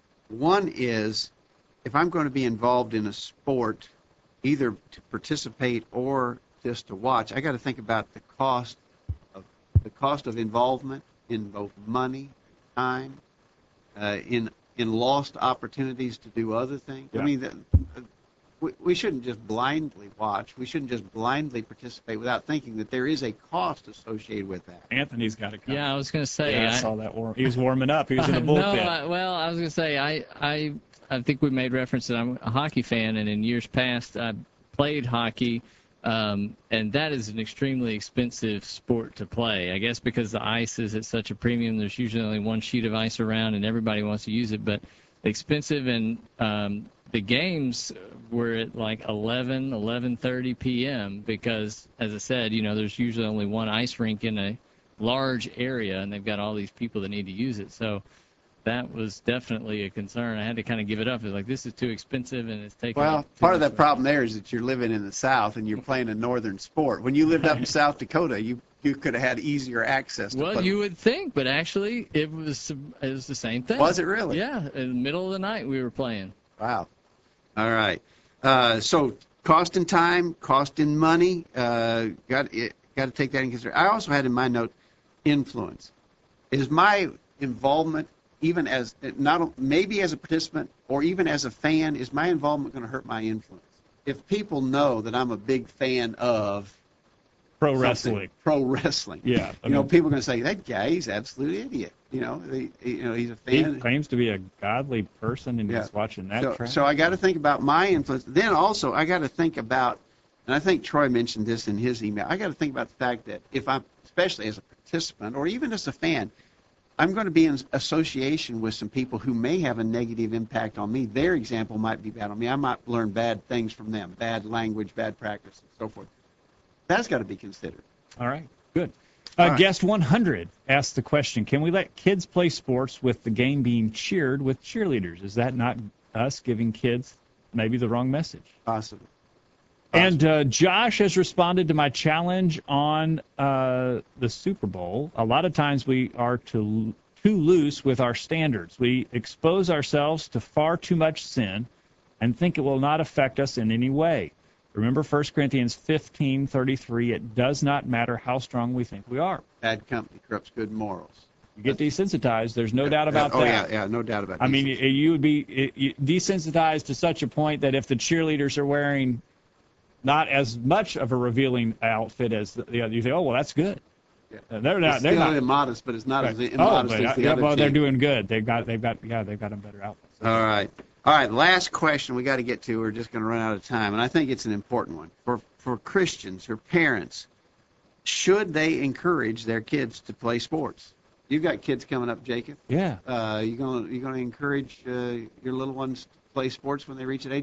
One is, if I'm going to be involved in a sport, either to participate or just to watch, I got to think about the cost of the cost of involvement in both money, time, uh, in in lost opportunities to do other things. Yeah. I mean, the, we, we shouldn't just blindly watch. We shouldn't just blindly participate without thinking that there is a cost associated with that. Anthony's got to come. Yeah, I was going to say. Yeah, I, I- saw that. Warm. He was warming up. He was in the no, bullpen. I, well, I was going to say I, I I think we made reference that I'm a hockey fan, and in years past I played hockey, um, and that is an extremely expensive sport to play. I guess because the ice is at such a premium. There's usually only one sheet of ice around, and everybody wants to use it. But expensive, and um, the games were at like eleven, eleven thirty p.m. because, as I said, you know, there's usually only one ice rink in a large area, and they've got all these people that need to use it. So that was definitely a concern. I had to kind of give it up. It's like, this is too expensive, and it's taking Well, up too part of much that problem there is that you're living in the South and you're playing a northern sport. When you lived up in South Dakota, you you could have had easier access to Well, play. you would think, but actually, it was it was the same thing. Was it really? Yeah, in the middle of the night we were playing. Wow. All right. Uh, so cost in time, cost in money, uh, got it, got to take that into consideration. I also had in my note influence. Is my involvement, even as not maybe as a participant or even as a fan, is my involvement going to hurt my influence? If people know that I'm a big fan of Pro something, wrestling. pro wrestling, Yeah. I you know, mean, people are going to say that guy, he's an absolute idiot. You know, he, you know, he's a he fan. claims to be a godly person, and Yeah. he's watching that So, crap. so I got to think about my influence. Then also, I got to think about, and I think Troy mentioned this in his email, I got to think about the fact that if I'm, especially as a participant or even as a fan, I'm going to be in association with some people who may have a negative impact on me. Their example might be bad on me. I might learn bad things from them, bad language, bad practice, and so forth. That's got to be considered. All right, good. Uh, All right. Guest one hundred asked the question, can we let kids play sports with the game being cheered with cheerleaders? Is that not us giving kids maybe the wrong message? Possibly. And uh, Josh has responded to my challenge on uh, the Super Bowl. A lot of times we are too, too loose with our standards. We expose ourselves to far too much sin and think it will not affect us in any way. Remember First Corinthians fifteen thirty-three, it does not matter how strong we think we are. Bad company corrupts good morals. You get desensitized, there's no doubt about oh, that. Oh, yeah, yeah, no doubt about that. I mean, you, you would be it, you, desensitized to such a point that if the cheerleaders are wearing not as much of a revealing outfit as the, you, know, you think, oh, well, that's good. Yeah. Uh, they're not. It's They're still not immodest, but it's not right. as immodest oh, but, as the yeah, other well, they're team. doing good. They've got, they've got, yeah, they've got a better outfit. So. All right. All right, last question we got to get to. We're just going to run out of time, and I think it's an important one. For for Christians or parents, should they encourage their kids to play sports? You've got kids coming up, Jacob. Yeah. Uh, you going you going to encourage uh, your little ones to play sports when they reach that age?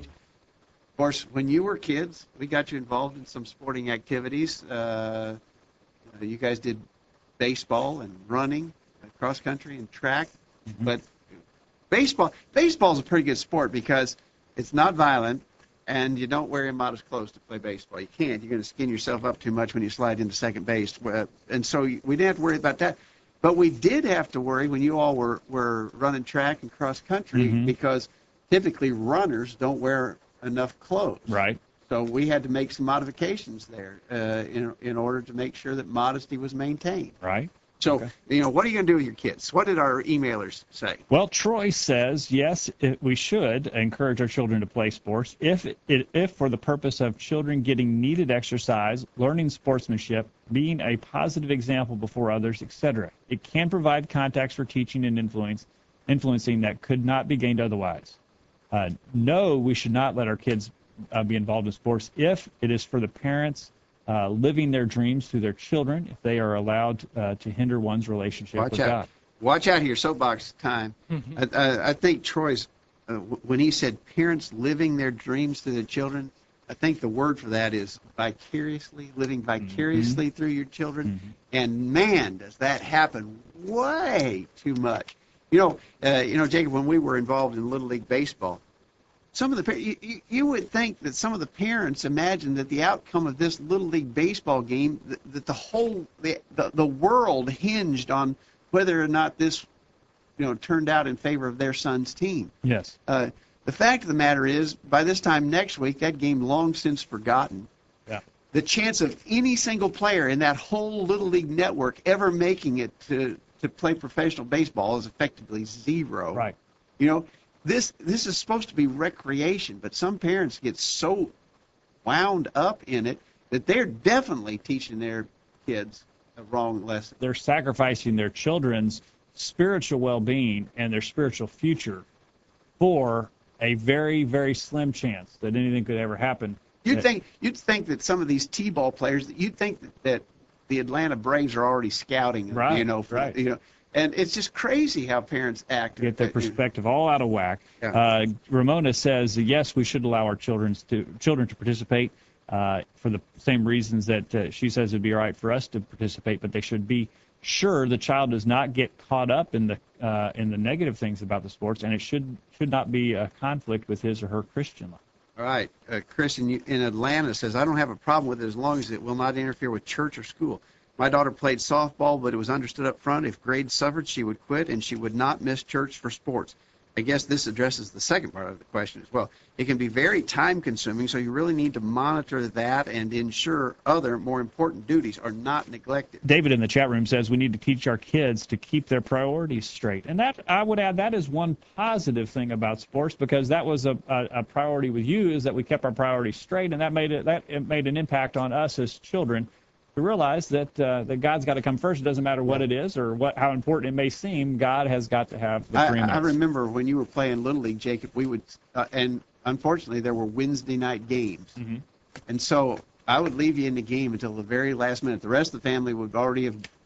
Of course, when you were kids, we got you involved in some sporting activities. Uh, you guys did baseball and running, cross country and track, Mm-hmm. but baseball baseball is a pretty good sport because it's not violent and you don't wear immodest clothes to play baseball. You can't. You're going to skin yourself up too much when you slide into second base. And so we didn't have to worry about that. But we did have to worry when you all were, were running track and cross country Mhm. because typically runners don't wear enough clothes. Right. So we had to make some modifications there uh, in, in order to make sure that modesty was maintained. Right. So, Okay. you know, what are you going to do with your kids? What did our emailers say? Well, Troy says, yes, it, we should encourage our children to play sports if, it, if for the purpose of children getting needed exercise, learning sportsmanship, being a positive example before others, et cetera. It can provide context for teaching and influence, influencing that could not be gained otherwise. Uh, no, we should not let our kids uh, be involved in sports if it is for the parents uh, living their dreams through their children, if they are allowed uh, to hinder one's relationship Watch with out. God. Watch out here, soapbox time. Mm-hmm. I, I, I think Troy's, uh, w- when he said parents living their dreams through their children, I think the word for that is vicariously, living vicariously through your children. Mhm. And man, does that happen way too much. You know, uh, you know, Jacob, when we were involved in Little League Baseball, some of the par- you, you- you would think that some of the parents imagined that the outcome of this Little League Baseball game, that, that the whole the, the the world hinged on whether or not this, you know, turned out in favor of their son's team. Yes. Uh, the fact of the matter is, by this time next week, that game long since forgotten. Yeah. The chance of any single player in that whole Little League network ever making it to, to play professional baseball is effectively zero. Right. You know, this this is supposed to be recreation, but some parents get so wound up in it that they're definitely teaching their kids a wrong lesson. They're sacrificing their children's spiritual well-being and their spiritual future for a very, very slim chance that anything could ever happen. You'd Uh, think you'd think that some of these T-ball players, you'd think that, that the Atlanta Braves are already scouting, Right, you know, for, right. you know, and it's just crazy how parents act. Get their Uh, perspective all out of whack. Yeah. Uh, Ramona says, yes, we should allow our children to children to participate uh, for the same reasons that uh, she says it'd be all right for us to participate, but they should be sure the child does not get caught up in the uh, in the negative things about the sports, and it should should not be a conflict with his or her Christian life. All right. Uh, Chris in, in Atlanta says, I don't have a problem with it as long as it will not interfere with church or school. My daughter played softball, but it was understood up front if grades suffered, she would quit, and she would not miss church for sports. I guess this addresses the second part of the question as well. It can be very time-consuming, so you really need to monitor that and ensure other, more important duties are not neglected. David in the chat room says we need to teach our kids to keep their priorities straight. And that, I would add, that is one positive thing about sports, because that was a, a, a priority with you, is that we kept our priorities straight, and that made it that it made an impact on us as children to realize that uh, that God's got to come first. It doesn't matter what it is or what how important it may seem. God has got to have the I, preeminence. I remember when you were playing Little League, Jacob, we would, uh, and unfortunately there were Wednesday night games. Mhm. And so I would leave you in the game until the very last minute. The rest of the family would already have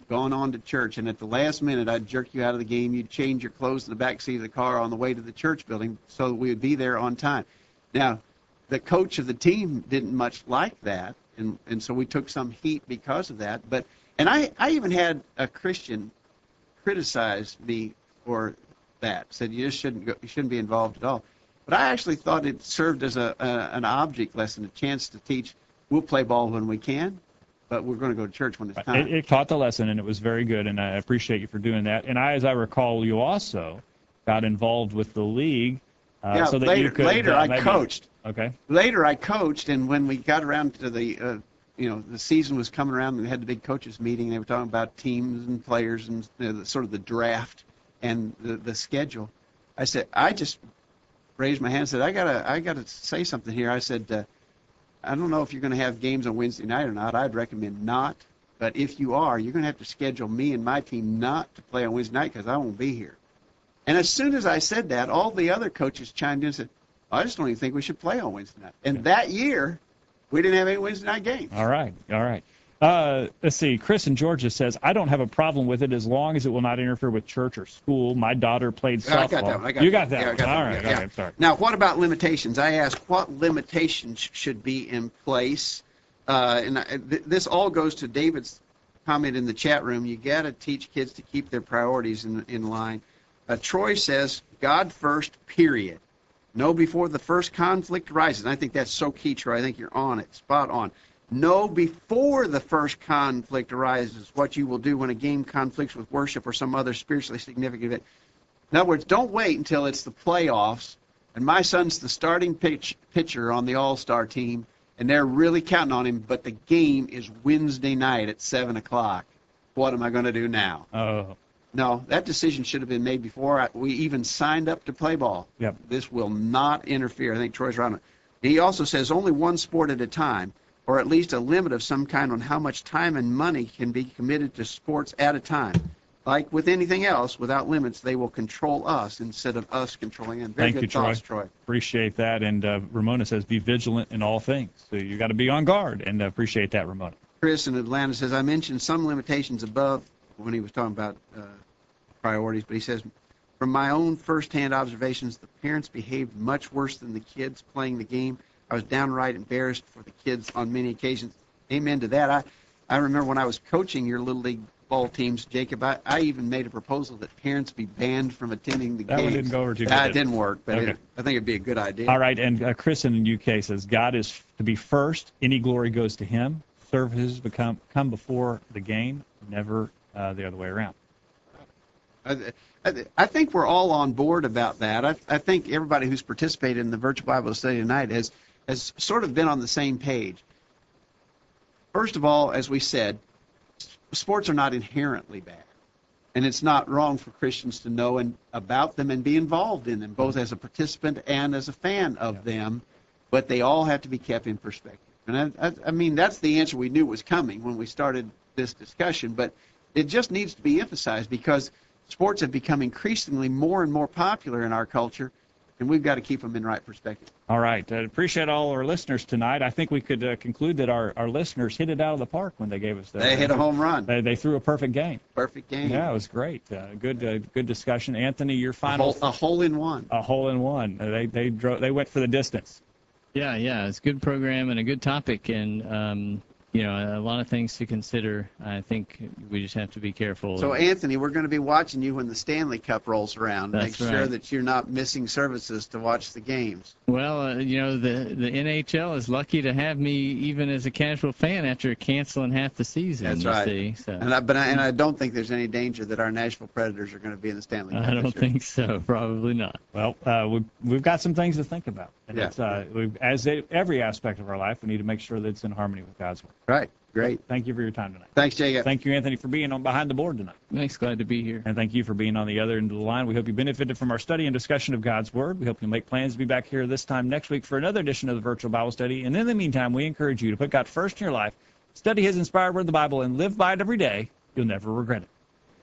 gone on to church, and at the last minute I'd jerk you out of the game. You'd change your clothes in the back seat of the car on the way to the church building so that we would be there on time. Now, the coach of the team didn't much like that, and, and so we took some heat because of that. But and I, I even had a Christian criticize me for that, said you just shouldn't go, you shouldn't be involved at all. But I actually thought it served as a, a an object lesson, a chance to teach. We'll play ball when we can, but we're going to go to church when it's time. It, it taught the lesson, and it was very good, and I appreciate you for doing that. And I, as I recall, you also got involved with the league. Uh, yeah, so that later, you could, later uh, I maybe, coached. Okay. Later I coached, and when we got around to the, uh, you know, the season was coming around, and we had the big coaches meeting. They were talking about teams and players and you know, the, sort of the draft and the, the schedule. I said, I just raised my hand and said, I gotta, I gotta say something here. I said, uh, I don't know if you're going to have games on Wednesday night or not. I'd recommend not. But if you are, you're going to have to schedule me and my team not to play on Wednesday night because I won't be here. And as soon as I said that, all the other coaches chimed in and said, I just don't even think we should play on Wednesday night. And that year, we didn't have any Wednesday night games. All right. All right. Uh, let's see. Chris in Georgia says, I don't have a problem with it as long as it will not interfere with church or school. My daughter played softball. I got that one. I got you that got that one. Yeah, I one. got that All one. right. Yeah, All yeah. right. Sorry. Now, what about limitations? I asked what limitations should be in place. Uh, and I, th- this all goes to David's comment in the chat room. You got to teach kids to keep their priorities in, in line. Uh, Troy says, God first, period. Know before the first conflict arises. And I think that's so key, Troy. I think you're on it, spot on. Know before the first conflict arises what you will do when a game conflicts with worship or some other spiritually significant event. In other words, don't wait until it's the playoffs, and my son's the starting pitch, pitcher on the All-Star team, and they're really counting on him, but the game is Wednesday night at seven o'clock. What am I going to do now? Oh. No, that decision should have been made before we even signed up to play ball. Yep. This will not interfere. I think Troy's right on it. He also says only one sport at a time, or at least a limit of some kind on how much time and money can be committed to sports at a time. Like with anything else, without limits, they will control us instead of us controlling them. Very Thank good you, Troy. thoughts, Troy. Appreciate that. And uh, Ramona says, be vigilant in all things. So you got to be on guard, and uh, appreciate that, Ramona. Chris in Atlanta says, I mentioned some limitations above when he was talking about uh, priorities, but he says, from my own firsthand observations, the parents behaved much worse than the kids playing the game. I was downright embarrassed for the kids on many occasions. Amen to that. I, I remember when I was coaching your Little League ball teams, Jacob, I, I even made a proposal that parents be banned from attending the That games. one didn't go over too good. That didn't work, but Okay. it, I think it'd be a good idea. All right, and uh, Chris in the U K says, God is to be first. Any glory goes to him. Services become come before the game, never uh, the other way around. I, I, I think we're all on board about that. I, I think everybody who's participated in the virtual Bible study tonight has, has sort of been on the same page. First of all, as we said, sports are not inherently bad. And it's not wrong for Christians to know and, about them and be involved in them, both as a participant and as a fan of yeah. them. But they all have to be kept in perspective. And I, I, I mean, that's the answer we knew was coming when we started this discussion. But it just needs to be emphasized because sports have become increasingly more and more popular in our culture, and we've got to keep them in right perspective. All right. I appreciate all our listeners tonight. I think we could uh, conclude that our, our listeners hit it out of the park when they gave us that. They hit a home run. They, they threw a perfect game. Perfect game. Yeah, it was great. Uh, good uh, good discussion. Anthony, your final. A hole, a hole in one. A hole in one. Uh, they they drove, they went for the distance. Yeah, yeah, it's a good program and a good topic, and um, you know, a lot of things to consider. I think we just have to be careful. So, Anthony, we're going to be watching you when the Stanley Cup rolls around. That's Make sure right. that you're not missing services to watch the games. Well, uh, you know, the the N H L is lucky to have me even as a casual fan after canceling half the season. That's you right. See, so. And I, but I, and I don't think there's any danger that our Nashville Predators are going to be in the Stanley Cup. I don't this year. think so. Probably not. Well, uh, we've, we've got some things to think about. And Yeah. it's, uh, we've, as a, every aspect of our life, we need to make sure that it's in harmony with God's word. Right. Great. Thank you for your time tonight. Thanks, Jacob. Thank you, Anthony, for being on Behind the Board tonight. Thanks. Glad to be here. And thank you for being on the other end of the line. We hope you benefited from our study and discussion of God's Word. We hope you make plans to be back here this time next week for another edition of the Virtual Bible Study. And in the meantime, we encourage you to put God first in your life, study His inspired Word, the Bible, and live by it every day. You'll never regret it.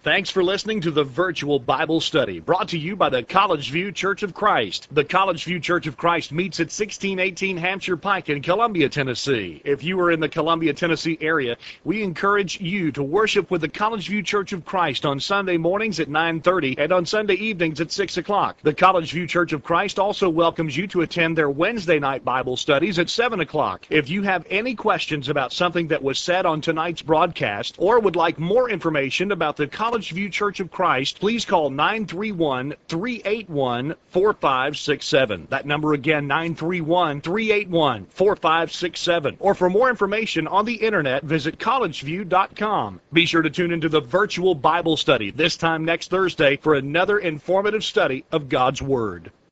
Thanks for listening to the Virtual Bible Study, brought to you by the College View Church of Christ. The College View Church of Christ meets at sixteen eighteen Hampshire Pike in Columbia, Tennessee. If you are in the Columbia, Tennessee area, we encourage you to worship with the College View Church of Christ on Sunday mornings at nine thirty and on Sunday evenings at six o'clock. The College View Church of Christ also welcomes you to attend their Wednesday night Bible studies at seven o'clock. If you have any questions about something that was said on tonight's broadcast or would like more information about the College College View Church of Christ, please call nine three one, three eight one, four five six seven. That number again, nine three one, three eight one, four five six seven. Or for more information on the internet, visit college view dot com. Be sure to tune into the Virtual Bible Study this time next Thursday for another informative study of God's Word.